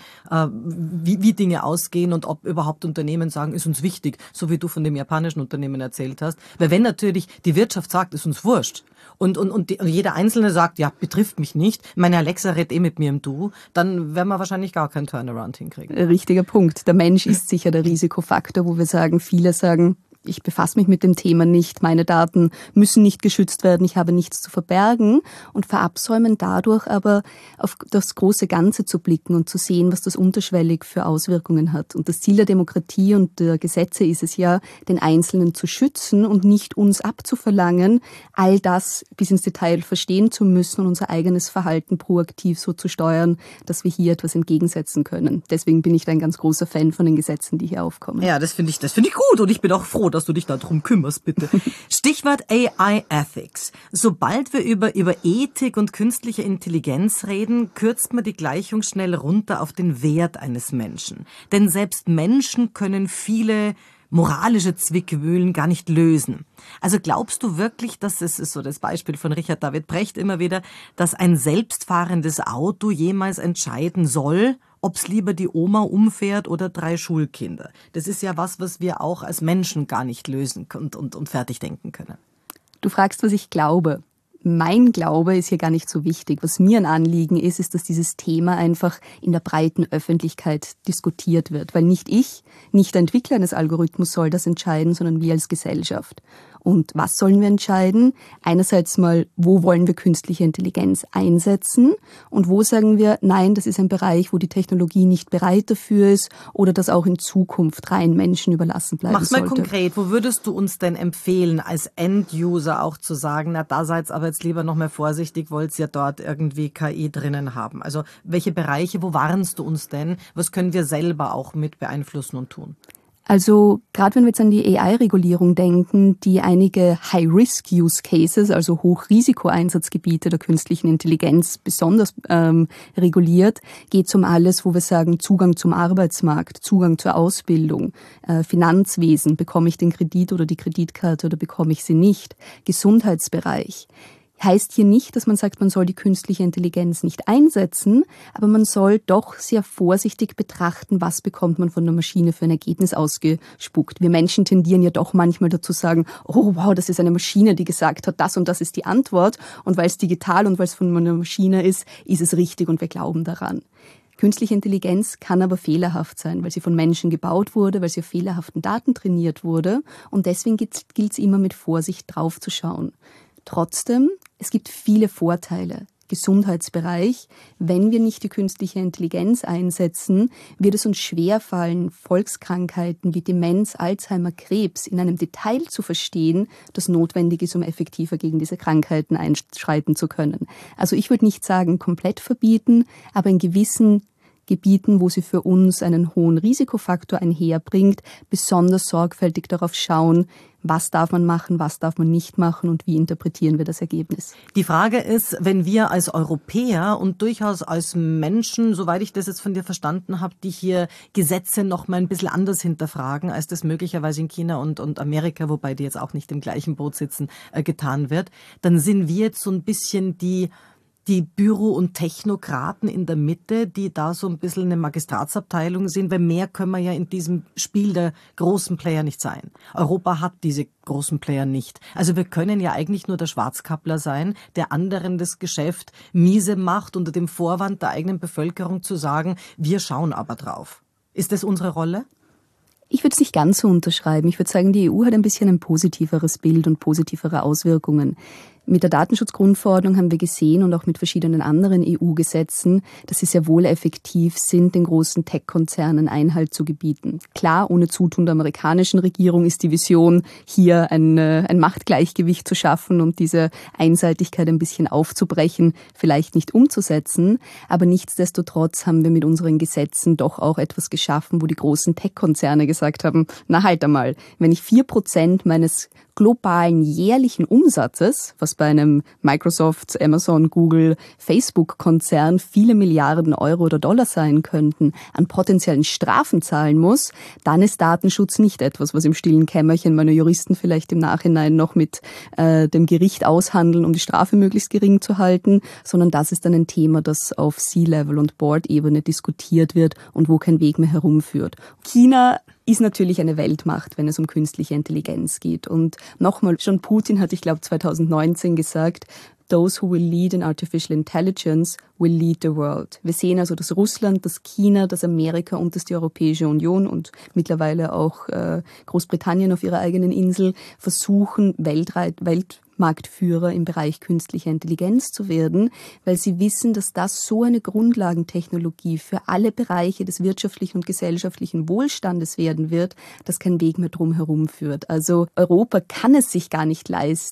A: wie Dinge ausgehen und ob überhaupt Unternehmen sagen, ist uns wichtig, so wie du von dem japanischen Unternehmen erzählt hast. Weil wenn natürlich die Wirtschaft sagt, ist uns wurscht und jeder Einzelne sagt, ja, betrifft mich nicht, meine Alexa redet mit mir im Du, dann werden wir wahrscheinlich gar keinen Turnaround hinkriegen.
B: Richtiger Punkt. Der Mensch ist sicher der Risikofaktor, wo wir sagen, viele sagen, ich befasse mich mit dem Thema nicht, meine Daten müssen nicht geschützt werden, ich habe nichts zu verbergen und verabsäumen dadurch aber auf das große Ganze zu blicken und zu sehen, was das unterschwellig für Auswirkungen hat. Und das Ziel der Demokratie und der Gesetze ist es ja, den Einzelnen zu schützen und nicht uns abzuverlangen, all das bis ins Detail verstehen zu müssen und unser eigenes Verhalten proaktiv so zu steuern, dass wir hier etwas entgegensetzen können. Deswegen bin ich da ein ganz großer Fan von den Gesetzen, die hier aufkommen.
A: Ja, das finde ich gut und ich bin auch froh, dass du dich darum kümmerst, bitte. Stichwort AI Ethics. Sobald wir über Ethik und künstliche Intelligenz reden, kürzt man die Gleichung schnell runter auf den Wert eines Menschen. Denn selbst Menschen können viele moralische Zwickmühlen gar nicht lösen. Also glaubst du wirklich, dass es ist so das Beispiel von Richard David Brecht immer wieder, dass ein selbstfahrendes Auto jemals entscheiden soll, ob es lieber die Oma umfährt oder 3 Schulkinder? Das ist ja was wir auch als Menschen gar nicht lösen und fertig denken können.
B: Du fragst, was ich glaube. Mein Glaube ist hier gar nicht so wichtig. Was mir ein Anliegen ist, dass dieses Thema einfach in der breiten Öffentlichkeit diskutiert wird. Weil nicht ich, nicht der Entwickler eines Algorithmus soll das entscheiden, sondern wir als Gesellschaft. Und was sollen wir entscheiden? Einerseits mal, wo wollen wir künstliche Intelligenz einsetzen? Und wo sagen wir, nein, das ist ein Bereich, wo die Technologie nicht bereit dafür ist oder das auch in Zukunft rein Menschen überlassen bleiben sollte.
A: Mach's mal konkret. Wo würdest du uns denn empfehlen, als End-User auch zu sagen, na, da seid aber jetzt lieber noch mal vorsichtig, wollt ihr ja dort irgendwie KI drinnen haben? Also, welche Bereiche, wo warnst du uns denn? Was können wir selber auch mit beeinflussen und tun?
B: Also gerade wenn wir jetzt an die AI-Regulierung denken, die einige High-Risk-Use-Cases, also Hochrisiko-Einsatzgebiete der künstlichen Intelligenz besonders reguliert, geht es um alles, wo wir sagen, Zugang zum Arbeitsmarkt, Zugang zur Ausbildung, Finanzwesen, bekomme ich den Kredit oder die Kreditkarte oder bekomme ich sie nicht, Gesundheitsbereich. Heißt hier nicht, dass man sagt, man soll die künstliche Intelligenz nicht einsetzen, aber man soll doch sehr vorsichtig betrachten, was bekommt man von der Maschine für ein Ergebnis ausgespuckt. Wir Menschen tendieren ja doch manchmal dazu sagen, oh wow, das ist eine Maschine, die gesagt hat, das und das ist die Antwort. Und weil es digital und weil es von einer Maschine ist es richtig und wir glauben daran. Künstliche Intelligenz kann aber fehlerhaft sein, weil sie von Menschen gebaut wurde, weil sie auf fehlerhaften Daten trainiert wurde. Und deswegen gilt es immer mit Vorsicht drauf zu schauen. Trotzdem, es gibt viele Vorteile. Gesundheitsbereich, wenn wir nicht die künstliche Intelligenz einsetzen, wird es uns schwerfallen, Volkskrankheiten wie Demenz, Alzheimer, Krebs in einem Detail zu verstehen, das notwendig ist, um effektiver gegen diese Krankheiten einschreiten zu können. Also ich würde nicht sagen, komplett verbieten, aber in gewissen Gebieten, wo sie für uns einen hohen Risikofaktor einherbringt, besonders sorgfältig darauf schauen, was darf man machen, was darf man nicht machen und wie interpretieren wir das Ergebnis.
A: Die Frage ist, wenn wir als Europäer und durchaus als Menschen, soweit ich das jetzt von dir verstanden habe, die hier Gesetze noch mal ein bisschen anders hinterfragen, als das möglicherweise in China und Amerika, wobei die jetzt auch nicht im gleichen Boot sitzen, getan wird, dann sind wir jetzt so ein bisschen die Büro- und Technokraten in der Mitte, die da so ein bisschen eine Magistratsabteilung sind, weil mehr können wir ja in diesem Spiel der großen Player nicht sein. Europa hat diese großen Player nicht. Also wir können ja eigentlich nur der Schwarzkappler sein, der anderen das Geschäft miese macht, unter dem Vorwand der eigenen Bevölkerung zu sagen, wir schauen aber drauf. Ist das unsere Rolle?
B: Ich würde es nicht ganz so unterschreiben. Ich würde sagen, die EU hat ein bisschen ein positiveres Bild und positivere Auswirkungen. Mit der Datenschutzgrundverordnung haben wir gesehen und auch mit verschiedenen anderen EU-Gesetzen, dass sie sehr wohl effektiv sind, den großen Tech-Konzernen Einhalt zu gebieten. Klar, ohne Zutun der amerikanischen Regierung ist die Vision, hier ein Machtgleichgewicht zu schaffen und diese Einseitigkeit ein bisschen aufzubrechen, vielleicht nicht umzusetzen. Aber nichtsdestotrotz haben wir mit unseren Gesetzen doch auch etwas geschaffen, wo die großen Tech-Konzerne gesagt haben, na halt einmal, wenn ich 4% meines globalen jährlichen Umsatzes, was bei einem Microsoft, Amazon, Google, Facebook-Konzern viele Milliarden Euro oder Dollar sein könnten, an potenziellen Strafen zahlen muss, dann ist Datenschutz nicht etwas, was im stillen Kämmerchen meine Juristen vielleicht im Nachhinein noch mit dem Gericht aushandeln, um die Strafe möglichst gering zu halten, sondern das ist dann ein Thema, das auf C-Level und Board-Ebene diskutiert wird und wo kein Weg mehr herumführt. China ist natürlich eine Weltmacht, wenn es um künstliche Intelligenz geht. Und nochmal, schon Putin hat, ich glaube 2019 gesagt, those who will lead in artificial intelligence will lead the world. Wir sehen also, dass Russland, dass China, dass Amerika und dass die Europäische Union und mittlerweile auch Großbritannien auf ihrer eigenen Insel versuchen, Weltmarktführer im Bereich künstlicher Intelligenz zu werden, weil sie wissen, dass das so eine Grundlagentechnologie für alle Bereiche des wirtschaftlichen und gesellschaftlichen Wohlstandes werden wird, dass kein Weg mehr drum herum führt. Also Europa kann es sich gar nicht leisten,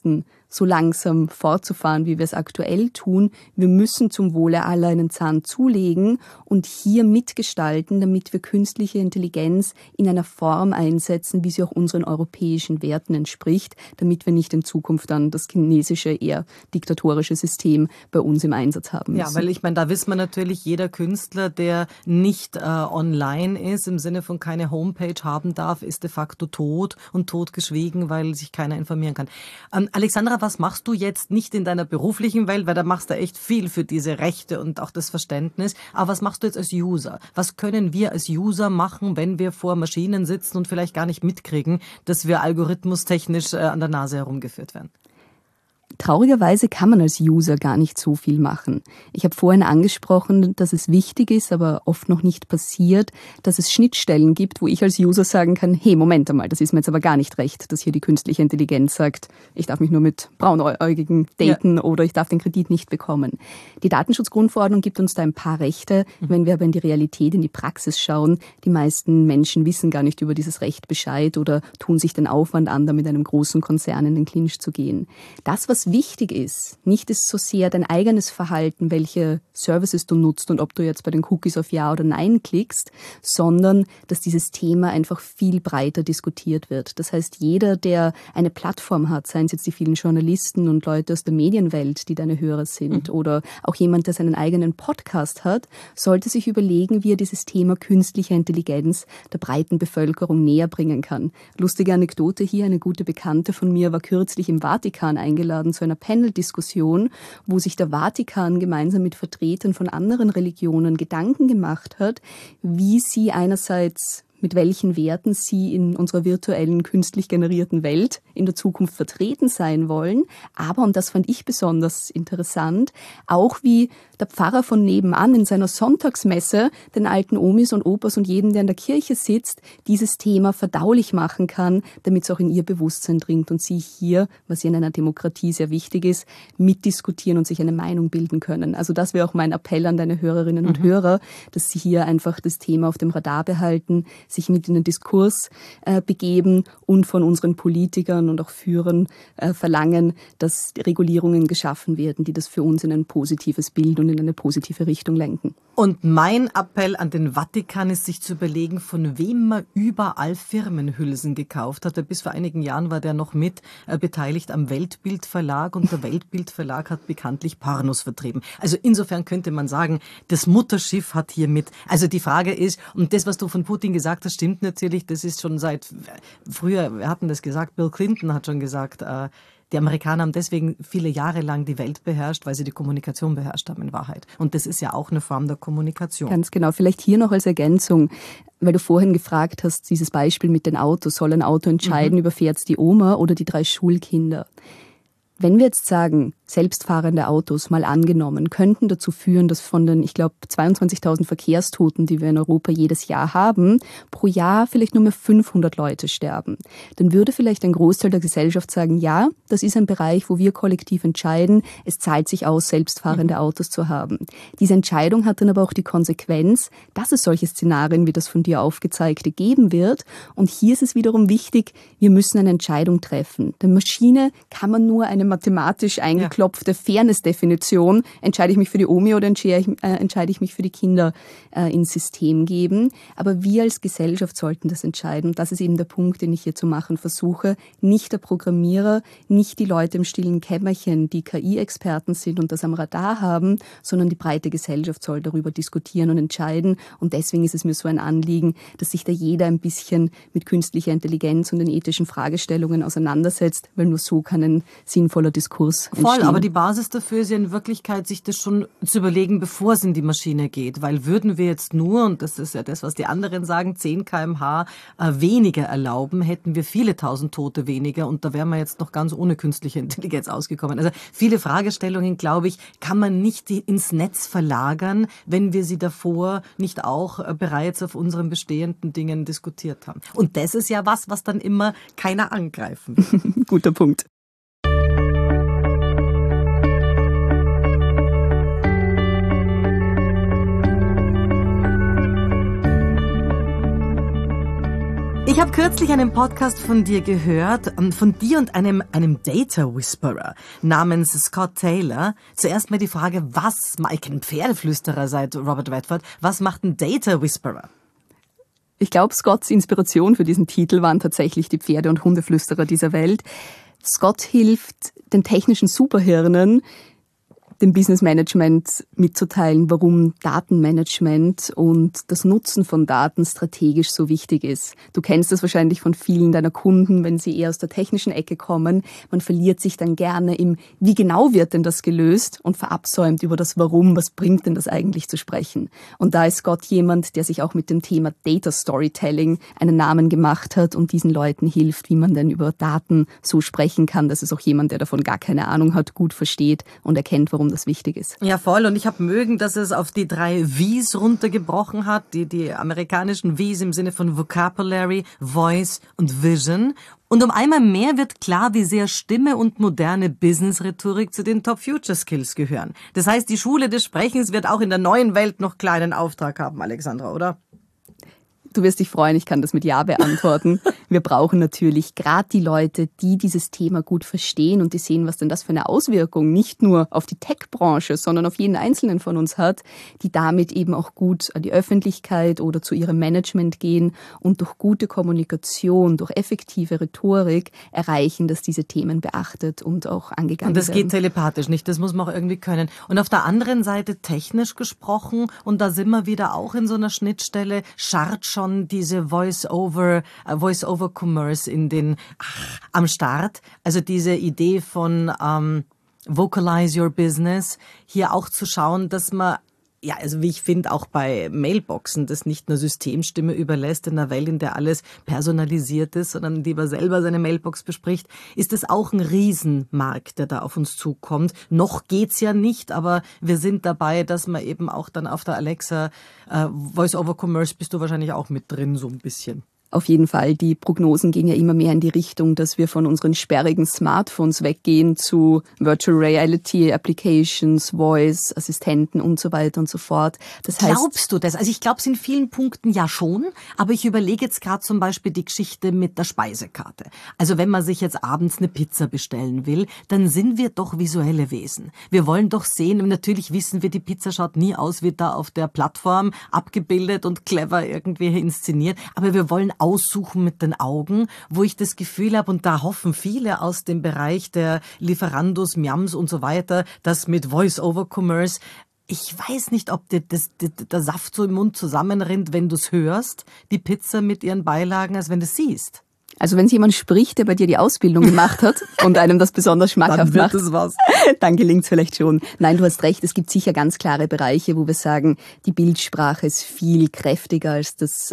B: so langsam fortzufahren, wie wir es aktuell tun. Wir müssen zum Wohle aller einen Zahn zulegen und hier mitgestalten, damit wir künstliche Intelligenz in einer Form einsetzen, wie sie auch unseren europäischen Werten entspricht, damit wir nicht in Zukunft dann das chinesische, eher diktatorische System bei uns im Einsatz haben müssen.
A: Ja, weil ich meine, da wissen wir natürlich, jeder Künstler, der nicht online ist, im Sinne von keine Homepage haben darf, ist de facto tot und totgeschwiegen, weil sich keiner informieren kann. Alexandra, was machst du jetzt nicht in deiner beruflichen Welt, weil da machst du echt viel für diese Rechte und auch das Verständnis, aber was machst du jetzt als User? Was können wir als User machen, wenn wir vor Maschinen sitzen und vielleicht gar nicht mitkriegen, dass wir algorithmustechnisch an der Nase herumgeführt werden?
B: Traurigerweise kann man als User gar nicht so viel machen. Ich habe vorhin angesprochen, dass es wichtig ist, aber oft noch nicht passiert, dass es Schnittstellen gibt, wo ich als User sagen kann, hey, Moment einmal, das ist mir jetzt aber gar nicht recht, dass hier die künstliche Intelligenz sagt, ich darf mich nur mit Braunäugigen daten oder ich darf den Kredit nicht bekommen. Die Datenschutzgrundverordnung gibt uns da ein paar Rechte. Wenn wir aber in die Realität, in die Praxis schauen, die meisten Menschen wissen gar nicht über dieses Recht Bescheid oder tun sich den Aufwand an, da mit einem großen Konzern in den Clinch zu gehen. Das, was wichtig ist, nicht ist so sehr dein eigenes Verhalten, welche Services du nutzt und ob du jetzt bei den Cookies auf Ja oder Nein klickst, sondern dass dieses Thema einfach viel breiter diskutiert wird. Das heißt, jeder, der eine Plattform hat, seien es jetzt die vielen Journalisten und Leute aus der Medienwelt, die deine Hörer sind, oder auch jemand, der seinen eigenen Podcast hat, sollte sich überlegen, wie er dieses Thema künstliche Intelligenz der breiten Bevölkerung näher bringen kann. Lustige Anekdote hier, eine gute Bekannte von mir war kürzlich im Vatikan eingeladen zu einer Panel-Diskussion, wo sich der Vatikan gemeinsam mit Vertretern von anderen Religionen Gedanken gemacht hat, wie sie einerseits mit welchen Werten sie in unserer virtuellen, künstlich generierten Welt in der Zukunft vertreten sein wollen. Aber, und das fand ich besonders interessant, auch wie der Pfarrer von nebenan in seiner Sonntagsmesse den alten Omis und Opas und jedem, der in der Kirche sitzt, dieses Thema verdaulich machen kann, damit es auch in ihr Bewusstsein dringt und sie hier, was ja in einer Demokratie sehr wichtig ist, mitdiskutieren und sich eine Meinung bilden können. Also das wäre auch mein Appell an deine Hörerinnen und Hörer, dass sie hier einfach das Thema auf dem Radar behalten, sich mit in den Diskurs begeben und von unseren Politikern und auch Führern verlangen, dass Regulierungen geschaffen werden, die das für uns in ein positives Bild und in eine positive Richtung lenken.
A: Und mein Appell an den Vatikan ist, sich zu überlegen, von wem man überall Firmenhülsen gekauft hat. Bis vor einigen Jahren war der noch mit beteiligt am Weltbild-Verlag und der Weltbild-Verlag hat bekanntlich Pornos vertrieben. Also insofern könnte man sagen, das Mutterschiff hat hier mit. Also die Frage ist, und das, was du von Putin gesagt hast, stimmt natürlich, das ist schon seit früher, wir hatten das gesagt, Bill Clinton hat schon gesagt, die Amerikaner haben deswegen viele Jahre lang die Welt beherrscht, weil sie die Kommunikation beherrscht haben in Wahrheit. Und das ist ja auch eine Form der Kommunikation.
B: Ganz genau. Vielleicht hier noch als Ergänzung, weil du vorhin gefragt hast, dieses Beispiel mit den Autos, soll ein Auto entscheiden, überfährt es die Oma oder die 3 Schulkinder? Wenn wir jetzt sagen, selbstfahrende Autos, mal angenommen, könnten dazu führen, dass von den, ich glaube, 22.000 Verkehrstoten, die wir in Europa jedes Jahr haben, pro Jahr vielleicht nur mehr 500 Leute sterben. Dann würde vielleicht ein Großteil der Gesellschaft sagen, ja, das ist ein Bereich, wo wir kollektiv entscheiden, es zahlt sich aus, selbstfahrende Autos zu haben. Diese Entscheidung hat dann aber auch die Konsequenz, dass es solche Szenarien wie das von dir aufgezeigte geben wird. Und hier ist es wiederum wichtig, wir müssen eine Entscheidung treffen. Der Maschine kann man nur eine mathematisch eingeklopfte Fairness-Definition, entscheide ich mich für die Omi oder entscheide ich mich für die Kinder, ins System geben. Aber wir als Gesellschaft sollten das entscheiden. Und das ist eben der Punkt, den ich hier zu machen versuche. Nicht der Programmierer, nicht die Leute im stillen Kämmerchen, die KI-Experten sind und das am Radar haben, sondern die breite Gesellschaft soll darüber diskutieren und entscheiden. Und deswegen ist es mir so ein Anliegen, dass sich da jeder ein bisschen mit künstlicher Intelligenz und den ethischen Fragestellungen auseinandersetzt, weil nur so kann ein sinnvoller Diskurs entstehen.
A: Voll, aber die Basis dafür ist ja in Wirklichkeit, sich das schon zu überlegen, bevor es in die Maschine geht. Weil würden wir jetzt nur, und das ist ja das, was die anderen sagen, 10 km/h weniger erlauben, hätten wir viele tausend Tote weniger und da wären wir jetzt noch ganz ohne künstliche Intelligenz ausgekommen. Also viele Fragestellungen, glaube ich, kann man nicht ins Netz verlagern, wenn wir sie davor nicht auch bereits auf unseren bestehenden Dingen diskutiert haben. Und das ist ja was dann immer keiner angreifen will.
B: Guter Punkt.
A: Ich habe kürzlich einen Podcast von dir gehört, von dir und einem Data Whisperer namens Scott Taylor. Zuerst mal die Frage, ich kenne Pferdeflüsterer seit Robert Redford, was macht ein Data Whisperer?
B: Ich glaube, Scotts Inspiration für diesen Titel waren tatsächlich die Pferde- und Hundeflüsterer dieser Welt. Scott hilft den technischen Superhirnen, dem Business Management mitzuteilen, warum Datenmanagement und das Nutzen von Daten strategisch so wichtig ist. Du kennst das wahrscheinlich von vielen deiner Kunden, wenn sie eher aus der technischen Ecke kommen. Man verliert sich dann gerne im, wie genau wird denn das gelöst und verabsäumt über das Warum, was bringt denn das eigentlich zu sprechen. Und da ist Scott jemand, der sich auch mit dem Thema Data Storytelling einen Namen gemacht hat und diesen Leuten hilft, wie man denn über Daten so sprechen kann, dass es auch jemand, der davon gar keine Ahnung hat, gut versteht und erkennt, warum das wichtig ist.
A: Ja, voll. Und ich habe mögen, dass es auf die 3 Vs runtergebrochen hat. Die amerikanischen Vs im Sinne von Vocabulary, Voice und Vision. Und um einmal mehr wird klar, wie sehr Stimme und moderne Business-Rhetorik zu den Top-Future-Skills gehören. Das heißt, die Schule des Sprechens wird auch in der neuen Welt noch kleinen Auftrag haben, Alexandra, oder?
B: Du wirst dich freuen, ich kann das mit Ja beantworten. Wir brauchen natürlich gerade die Leute, die dieses Thema gut verstehen und die sehen, was denn das für eine Auswirkung nicht nur auf die Tech-Branche, sondern auf jeden Einzelnen von uns hat, die damit eben auch gut an die Öffentlichkeit oder zu ihrem Management gehen und durch gute Kommunikation, durch effektive Rhetorik erreichen, dass diese Themen beachtet und auch angegangen werden.
A: Und das geht telepathisch nicht, das muss man auch irgendwie können. Und auf der anderen Seite technisch gesprochen, und da sind wir wieder auch in so einer Schnittstelle, scharrt schon diese Voice-over-Commerce am Start. Also diese Idee von Vocalize Your Business, hier auch zu schauen, dass man, ja, also wie ich finde, auch bei Mailboxen das nicht nur Systemstimme überlässt in einer Welt, in der alles personalisiert ist, sondern lieber selber seine Mailbox bespricht, ist das auch ein Riesenmarkt, der da auf uns zukommt. Noch geht's ja nicht, aber wir sind dabei, dass man eben auch dann auf der Alexa Voice-over-Commerce bist du wahrscheinlich auch mit drin, so ein bisschen.
B: Auf jeden Fall, die Prognosen gehen ja immer mehr in die Richtung, dass wir von unseren sperrigen Smartphones weggehen zu Virtual Reality Applications, Voice, Assistenten und so weiter und so fort.
A: Das heißt, glaubst du das? Also ich glaube es in vielen Punkten ja schon, aber ich überlege jetzt gerade zum Beispiel die Geschichte mit der Speisekarte. Also wenn man sich jetzt abends eine Pizza bestellen will, dann sind wir doch visuelle Wesen. Wir wollen doch sehen, natürlich wissen wir, die Pizza schaut nie aus wie da auf der Plattform abgebildet und clever irgendwie inszeniert, aber wir wollen aussuchen mit den Augen, wo ich das Gefühl habe, und da hoffen viele aus dem Bereich der Lieferandos, Miams und so weiter, dass mit Voice-over-Commerce, ich weiß nicht, ob dir der Saft so im Mund zusammenrinnt, wenn du es hörst, die Pizza mit ihren Beilagen, als wenn du es siehst.
B: Also wenn es jemand spricht, der bei dir die Ausbildung gemacht hat und einem das besonders schmackhaft macht, dann gelingt es vielleicht schon. Nein, du hast recht, es gibt sicher ganz klare Bereiche, wo wir sagen, die Bildsprache ist viel kräftiger als das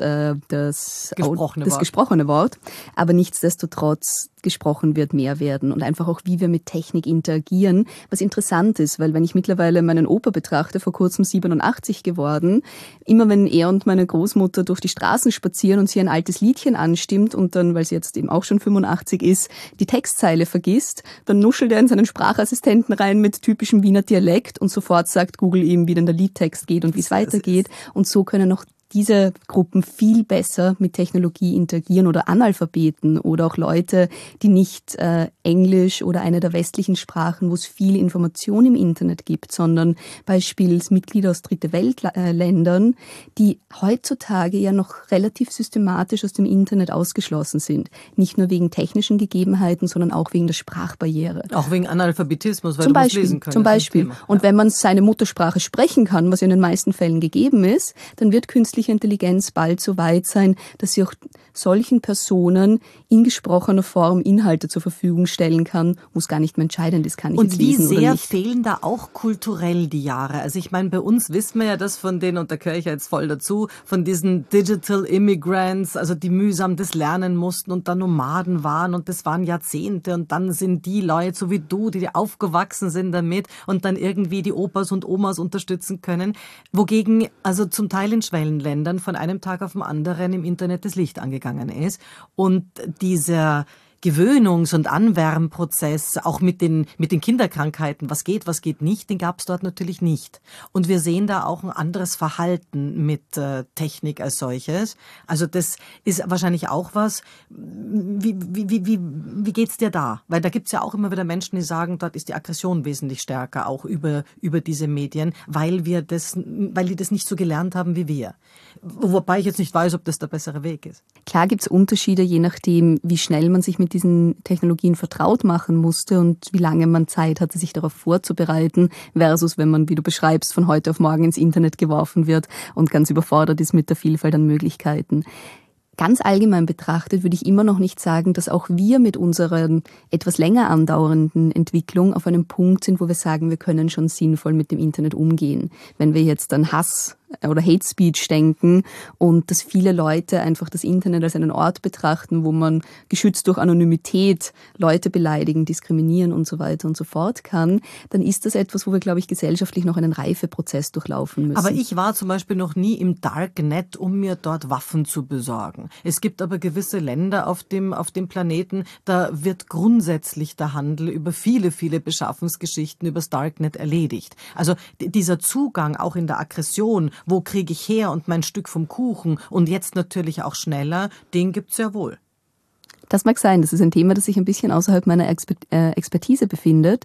B: gesprochene Wort. Aber nichtsdestotrotz, gesprochen wird mehr werden und einfach auch, wie wir mit Technik interagieren, was interessant ist, weil wenn ich mittlerweile meinen Opa betrachte, vor kurzem 87 geworden, immer wenn er und meine Großmutter durch die Straßen spazieren und sie ein altes Liedchen anstimmt und dann, weil sie jetzt eben auch schon 85 ist, die Textzeile vergisst, dann nuschelt er in seinen Sprachassistenten rein mit typischem Wiener Dialekt und sofort sagt Google ihm, wie denn der Liedtext geht und wie es weitergeht. Und so können auch diese Gruppen viel besser mit Technologie interagieren oder Analphabeten oder auch Leute, die nicht Englisch oder eine der westlichen Sprachen, wo es viel Information im Internet gibt, sondern beispielsweise Mitglieder aus Dritte Weltländern, die heutzutage ja noch relativ systematisch aus dem Internet ausgeschlossen sind. Nicht nur wegen technischen Gegebenheiten, sondern auch wegen der Sprachbarriere.
A: Auch wegen Analphabetismus, weil du musst lesen können.
B: Zum Beispiel. Und wenn man seine Muttersprache sprechen kann, was in den meisten Fällen gegeben ist, dann wird künstliche Intelligenz bald so weit sein, dass sie auch solchen Personen in gesprochener Form Inhalte zur Verfügung stellen kann, wo es gar nicht mehr entscheidend ist, kann ich es lesen oder nicht.
A: Und wie sehr fehlen da auch kulturell die Jahre? Also ich meine, bei uns wissen wir ja das von denen, und da gehöre ich ja jetzt voll dazu, von diesen Digital Immigrants, also die mühsam das lernen mussten und dann Nomaden waren und das waren Jahrzehnte und dann sind die Leute, so wie du, die aufgewachsen sind damit und dann irgendwie die Opas und Omas unterstützen können, wogegen also zum Teil in Schwellenländern von einem Tag auf den anderen im Internet das Licht angegangen ist und dieser Gewöhnungs- und Anwärmprozess, auch mit den Kinderkrankheiten, was geht nicht, den gab es dort natürlich nicht. Und wir sehen da auch ein anderes Verhalten mit Technik als solches. Also das ist wahrscheinlich auch was. Wie geht's dir da? Weil da gibt's ja auch immer wieder Menschen, die sagen, dort ist die Aggression wesentlich stärker, auch über diese Medien, weil die das nicht so gelernt haben wie wir. Wobei ich jetzt nicht weiß, ob das der bessere Weg ist.
B: Klar gibt's Unterschiede, je nachdem, wie schnell man sich mit diesen Technologien vertraut machen musste und wie lange man Zeit hatte, sich darauf vorzubereiten, versus wenn man, wie du beschreibst, von heute auf morgen ins Internet geworfen wird und ganz überfordert ist mit der Vielfalt an Möglichkeiten. Ganz allgemein betrachtet würde ich immer noch nicht sagen, dass auch wir mit unserer etwas länger andauernden Entwicklung auf einem Punkt sind, wo wir sagen, wir können schon sinnvoll mit dem Internet umgehen. Wenn wir jetzt an Hass oder Hate Speech denken und dass viele Leute einfach das Internet als einen Ort betrachten, wo man geschützt durch Anonymität Leute beleidigen, diskriminieren und so weiter und so fort kann, dann ist das etwas, wo wir, glaube ich, gesellschaftlich noch einen Reifeprozess durchlaufen müssen.
A: Aber ich war zum Beispiel noch nie im Darknet, um mir dort Waffen zu besorgen. Es gibt aber gewisse Länder auf dem Planeten, da wird grundsätzlich der Handel über viele, viele Beschaffungsgeschichten übers Darknet erledigt. Also dieser Zugang auch in der Aggression, wo kriege ich her und mein Stück vom Kuchen und jetzt natürlich auch schneller, den gibt's ja wohl.
B: Das mag sein, das ist ein Thema, das sich ein bisschen außerhalb meiner Expertise befindet,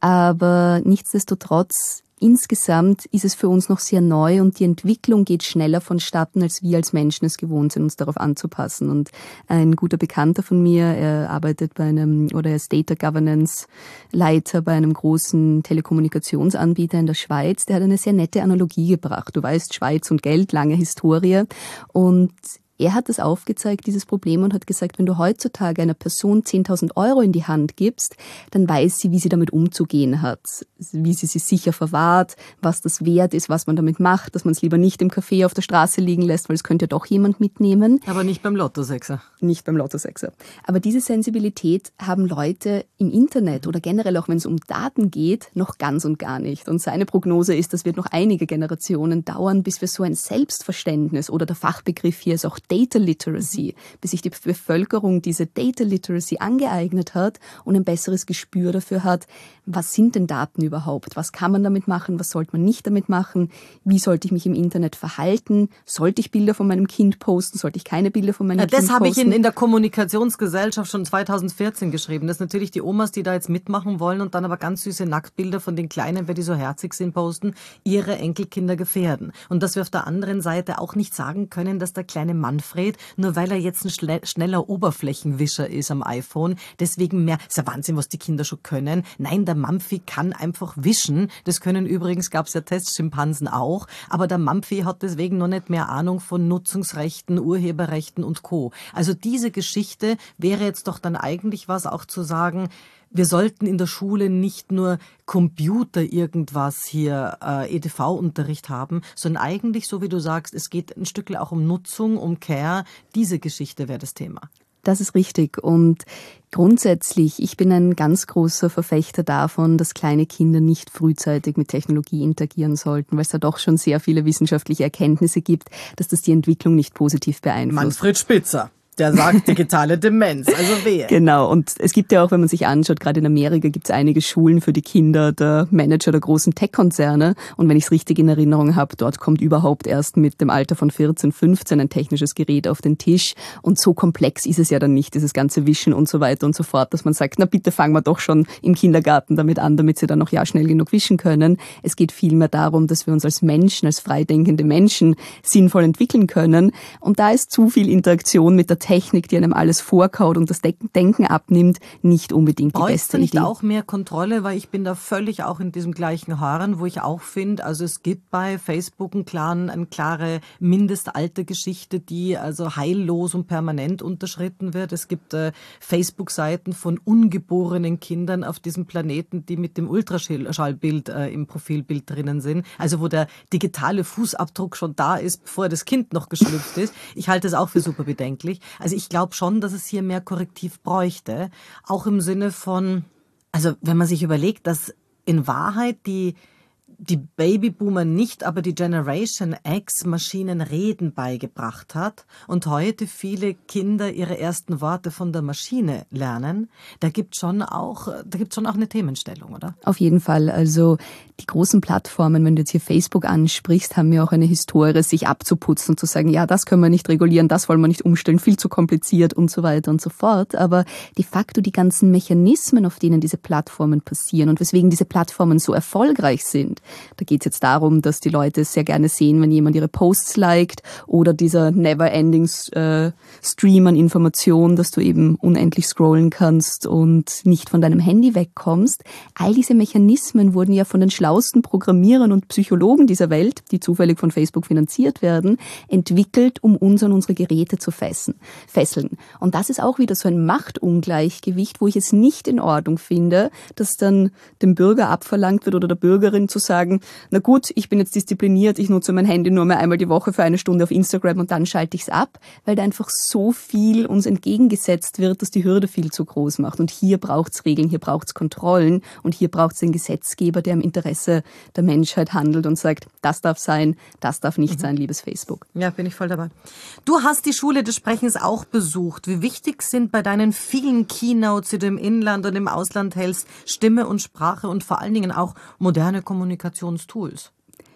B: aber nichtsdestotrotz, insgesamt ist es für uns noch sehr neu und die Entwicklung geht schneller vonstatten, als wir als Menschen es gewohnt sind, uns darauf anzupassen. Und ein guter Bekannter von mir, er arbeitet er ist Data Governance Leiter bei einem großen Telekommunikationsanbieter in der Schweiz, der hat eine sehr nette Analogie gebracht. Du weißt, Schweiz und Geld, lange Historie, und er hat das aufgezeigt, dieses Problem, und hat gesagt, wenn du heutzutage einer Person 10.000 Euro in die Hand gibst, dann weiß sie, wie sie damit umzugehen hat, wie sie sicher verwahrt, was das wert ist, was man damit macht, dass man es lieber nicht im Café auf der Straße liegen lässt, weil es könnte ja doch jemand mitnehmen.
A: Aber nicht beim Lottosechser.
B: Nicht beim Lottosechser. Aber diese Sensibilität haben Leute im Internet oder generell auch, wenn es um Daten geht, noch ganz und gar nicht. Und seine Prognose ist, das wird noch einige Generationen dauern, bis wir so ein Selbstverständnis, oder der Fachbegriff hier ist auch Data Literacy, bis sich die Bevölkerung diese Data Literacy angeeignet hat und ein besseres Gespür dafür hat, was sind denn Daten überhaupt? Was kann man damit machen? Was sollte man nicht damit machen? Wie sollte ich mich im Internet verhalten? Sollte ich Bilder von meinem Kind posten? Sollte ich keine Bilder von meinem Kind posten?
A: Das habe ich in der Kommunikationsgesellschaft schon 2014 geschrieben. Das sind natürlich die Omas, die da jetzt mitmachen wollen und dann aber ganz süße Nacktbilder von den Kleinen, weil die so herzig sind, posten, ihre Enkelkinder gefährden. Und dass wir auf der anderen Seite auch nicht sagen können, dass der kleine Manfred, nur weil er jetzt ein schneller Oberflächenwischer ist am iPhone, deswegen mehr, ist ja Wahnsinn, was die Kinder schon können. Nein, der Mampfi kann einfach wischen. Das können übrigens, gab es ja Tests, Schimpansen auch. Aber der Mampfi hat deswegen noch nicht mehr Ahnung von Nutzungsrechten, Urheberrechten und Co. Also diese Geschichte wäre jetzt doch dann eigentlich was auch zu sagen, wir sollten in der Schule nicht nur Computer irgendwas hier EDV-Unterricht haben, sondern eigentlich, so wie du sagst, es geht ein Stückchen auch um Nutzung, um Care. Diese Geschichte wäre das Thema.
B: Das ist richtig. Und grundsätzlich, ich bin ein ganz großer Verfechter davon, dass kleine Kinder nicht frühzeitig mit Technologie interagieren sollten, weil es da doch schon sehr viele wissenschaftliche Erkenntnisse gibt, dass das die Entwicklung nicht positiv beeinflusst.
A: Manfred Spitzer. Der sagt digitale Demenz, also wehe.
B: Genau, und es gibt ja auch, wenn man sich anschaut, gerade in Amerika gibt es einige Schulen für die Kinder der Manager der großen Tech-Konzerne. Und wenn ich es richtig in Erinnerung habe, dort kommt überhaupt erst mit dem Alter von 14, 15 ein technisches Gerät auf den Tisch. Und so komplex ist es ja dann nicht, dieses ganze Wischen und so weiter und so fort, dass man sagt, na bitte fangen wir doch schon im Kindergarten damit an, damit sie dann noch schnell genug wischen können. Es geht vielmehr darum, dass wir uns als Menschen, als freidenkende Menschen sinnvoll entwickeln können. Und da ist zu viel Interaktion mit der Technik, die einem alles vorkaut und das Denken abnimmt, nicht unbedingt die beste Idee.
A: Nicht auch mehr Kontrolle, weil ich bin da völlig auch in diesem gleichen Horn, wo ich auch finde, also es gibt bei Facebook eine klare Mindestaltergeschichte, die also heillos und permanent unterschritten wird. Es gibt Facebook-Seiten von ungeborenen Kindern auf diesem Planeten, die mit dem Ultraschallbild im Profilbild drinnen sind, also wo der digitale Fußabdruck schon da ist, bevor das Kind noch geschlüpft ist. Ich halte es auch für super bedenklich. Also ich glaube schon, dass es hier mehr Korrektiv bräuchte. Auch im Sinne von, also wenn man sich überlegt, dass in Wahrheit die die Babyboomer nicht, aber die Generation X Maschinen reden beigebracht hat und heute viele Kinder ihre ersten Worte von der Maschine lernen, da gibt's schon auch eine Themenstellung, oder?
B: Auf jeden Fall. Also die großen Plattformen, wenn du jetzt hier Facebook ansprichst, haben ja auch eine Historie, sich abzuputzen und zu sagen, ja, das können wir nicht regulieren, das wollen wir nicht umstellen, viel zu kompliziert und so weiter und so fort. Aber de facto die ganzen Mechanismen, auf denen diese Plattformen passieren und weswegen diese Plattformen so erfolgreich sind, da geht es jetzt darum, dass die Leute es sehr gerne sehen, wenn jemand ihre Posts liked oder dieser never-ending Stream an Informationen, dass du eben unendlich scrollen kannst und nicht von deinem Handy wegkommst. All diese Mechanismen wurden ja von den schlauesten Programmierern und Psychologen dieser Welt, die zufällig von Facebook finanziert werden, entwickelt, um uns an unsere Geräte zu fesseln. Und das ist auch wieder so ein Machtungleichgewicht, wo ich es nicht in Ordnung finde, dass dann dem Bürger abverlangt wird oder der Bürgerin zu sagen, na gut, ich bin jetzt diszipliniert, ich nutze mein Handy nur mehr einmal die Woche für eine Stunde auf Instagram und dann schalte ich es ab, weil da einfach so viel uns entgegengesetzt wird, dass die Hürde viel zu groß macht. Und hier braucht es Regeln, hier braucht es Kontrollen und hier braucht es den Gesetzgeber, der im Interesse der Menschheit handelt und sagt, das darf sein, das darf nicht sein, liebes Facebook.
A: Ja, bin ich voll dabei. Du hast die Schule des Sprechens auch besucht. Wie wichtig sind bei deinen vielen Keynotes, die du im Inland und im Ausland hältst, Stimme und Sprache und vor allen Dingen auch moderne Kommunikationstools?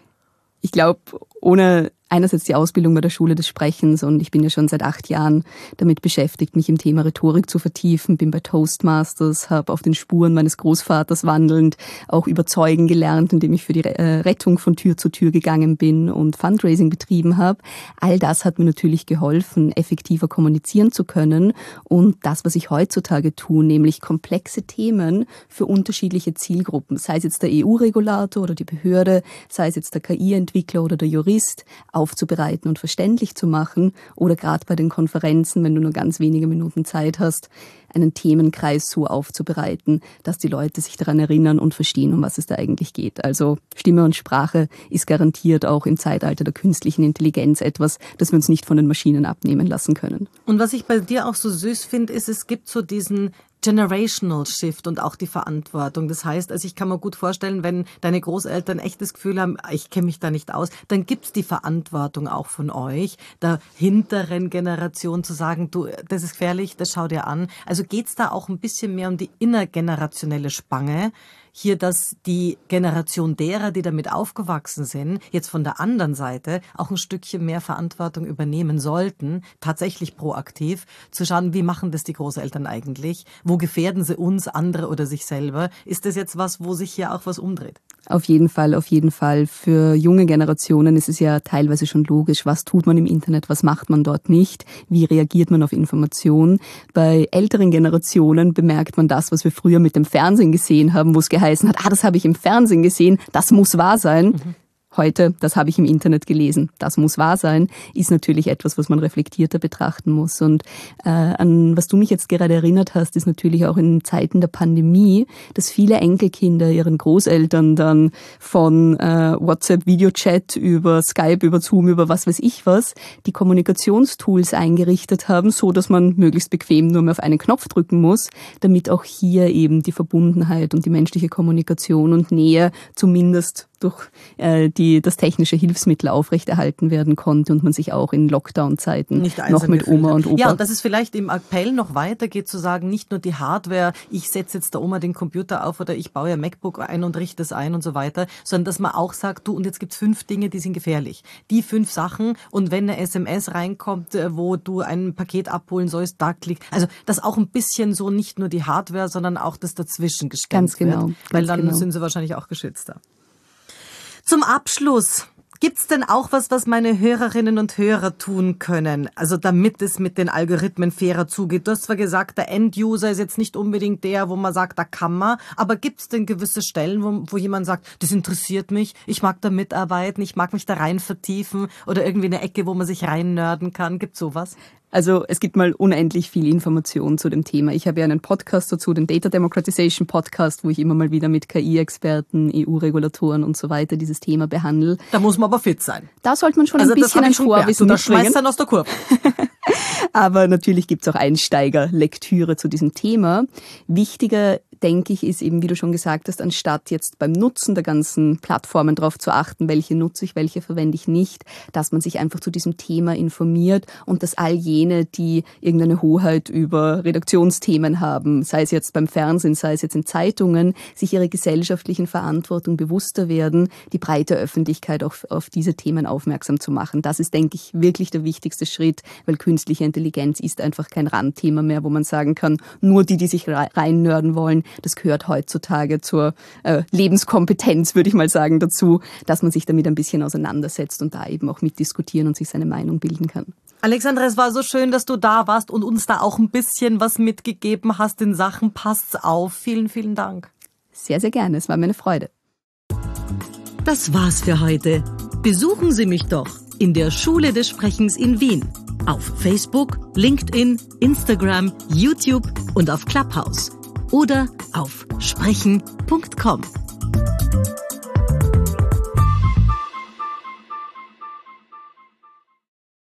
B: Ich glaube, ohne einerseits die Ausbildung bei der Schule des Sprechens und ich bin ja schon seit 8 Jahren damit beschäftigt, mich im Thema Rhetorik zu vertiefen, bin bei Toastmasters, habe auf den Spuren meines Großvaters wandelnd auch überzeugen gelernt, indem ich für die Rettung von Tür zu Tür gegangen bin und Fundraising betrieben habe. All das hat mir natürlich geholfen, effektiver kommunizieren zu können und das, was ich heutzutage tue, nämlich komplexe Themen für unterschiedliche Zielgruppen, sei es jetzt der EU-Regulator oder die Behörde, sei es jetzt der KI-Entwickler oder der Jurist, aufzubereiten und verständlich zu machen oder gerade bei den Konferenzen, wenn du nur ganz wenige Minuten Zeit hast, einen Themenkreis so aufzubereiten, dass die Leute sich daran erinnern und verstehen, um was es da eigentlich geht. Also Stimme und Sprache ist garantiert auch im Zeitalter der künstlichen Intelligenz etwas, das wir uns nicht von den Maschinen abnehmen lassen können.
A: Und was ich bei dir auch so süß finde, ist, es gibt so diesen Generational Shift und auch die Verantwortung. Das heißt, also ich kann mir gut vorstellen, wenn deine Großeltern echt das Gefühl haben, ich kenne mich da nicht aus, dann gibt's die Verantwortung auch von euch, der hinteren Generation zu sagen, du, das ist gefährlich, das schau dir an. Also geht's da auch ein bisschen mehr um die innergenerationelle Spange, hier, dass die Generation derer, die damit aufgewachsen sind, jetzt von der anderen Seite auch ein Stückchen mehr Verantwortung übernehmen sollten, tatsächlich proaktiv, zu schauen, wie machen das die Großeltern eigentlich? Wo gefährden sie uns, andere oder sich selber? Ist das jetzt was, wo sich hier auch was umdreht?
B: Auf jeden Fall, auf jeden Fall. Für junge Generationen ist es ja teilweise schon logisch, was tut man im Internet, was macht man dort nicht, wie reagiert man auf Informationen. Bei älteren Generationen bemerkt man das, was wir früher mit dem Fernsehen gesehen haben, wo es geheißen hat, das habe ich im Fernsehen gesehen, das muss wahr sein. Heute, das habe ich im Internet gelesen, das muss wahr sein, ist natürlich etwas, was man reflektierter betrachten muss. Und an was du mich jetzt gerade erinnert hast, ist natürlich auch in Zeiten der Pandemie, dass viele Enkelkinder ihren Großeltern dann von WhatsApp-Videochat über Skype, über Zoom, über was weiß ich was, die Kommunikationstools eingerichtet haben, so dass man möglichst bequem nur mehr auf einen Knopf drücken muss, damit auch hier eben die Verbundenheit und die menschliche Kommunikation und Nähe zumindest durch das technische Hilfsmittel aufrechterhalten werden konnte und man sich auch in Lockdown-Zeiten noch mit Oma und Opa...
A: Ja, und dass es vielleicht im Appell noch weitergeht, zu sagen, nicht nur die Hardware, ich setze jetzt der Oma den Computer auf oder ich baue ja MacBook ein und richte es ein und so weiter, sondern dass man auch sagt, du, und jetzt gibt's 5 Dinge, die sind gefährlich. Die 5 Sachen, und wenn eine SMS reinkommt, wo du ein Paket abholen sollst, da klick. Also, dass auch ein bisschen so nicht nur die Hardware, sondern auch das dazwischen gescannt wird. Weil dann sind sie wahrscheinlich auch geschützter. Zum Abschluss, gibt's denn auch was meine Hörerinnen und Hörer tun können? Also damit es mit den Algorithmen fairer zugeht. Du hast zwar gesagt, der End-User ist jetzt nicht unbedingt der, wo man sagt, da kann man, aber gibt's denn gewisse Stellen, wo jemand sagt, das interessiert mich, ich mag da mitarbeiten, ich mag mich da rein vertiefen oder irgendwie eine Ecke, wo man sich rein nerden kann? Gibt's sowas?
B: Also es gibt mal unendlich viel Information zu dem Thema. Ich habe ja einen Podcast dazu, den Data Democratization Podcast, wo ich immer mal wieder mit KI-Experten, EU-Regulatoren und so weiter dieses Thema behandle.
A: Da muss man aber fit sein.
B: Da sollte man schon ein bisschen ein Vorwissen
A: mitbringen. Du schmeißt dann aus der Kurve.
B: Aber natürlich gibt es auch Einsteigerlektüre zu diesem Thema. Wichtiger denke ich, ist eben, wie du schon gesagt hast, anstatt jetzt beim Nutzen der ganzen Plattformen darauf zu achten, welche nutze ich, welche verwende ich nicht, dass man sich einfach zu diesem Thema informiert und dass all jene, die irgendeine Hoheit über Redaktionsthemen haben, sei es jetzt beim Fernsehen, sei es jetzt in Zeitungen, sich ihrer gesellschaftlichen Verantwortung bewusster werden, die breite Öffentlichkeit auch auf diese Themen aufmerksam zu machen. Das ist, denke ich, wirklich der wichtigste Schritt, weil künstliche Intelligenz ist einfach kein Randthema mehr, wo man sagen kann, nur die sich reinnörden wollen, das gehört heutzutage zur Lebenskompetenz, würde ich mal sagen, dazu, dass man sich damit ein bisschen auseinandersetzt und da eben auch mitdiskutieren und sich seine Meinung bilden kann.
A: Alexandra, es war so schön, dass du da warst und uns da auch ein bisschen was mitgegeben hast in Sachen Passt's auf. Vielen, vielen Dank.
B: Sehr, sehr gerne. Es war mir eine Freude.
A: Das war's für heute. Besuchen Sie mich doch in der Schule des Sprechens in Wien. Auf Facebook, LinkedIn, Instagram, YouTube und auf Clubhouse. Oder auf sprechen.com.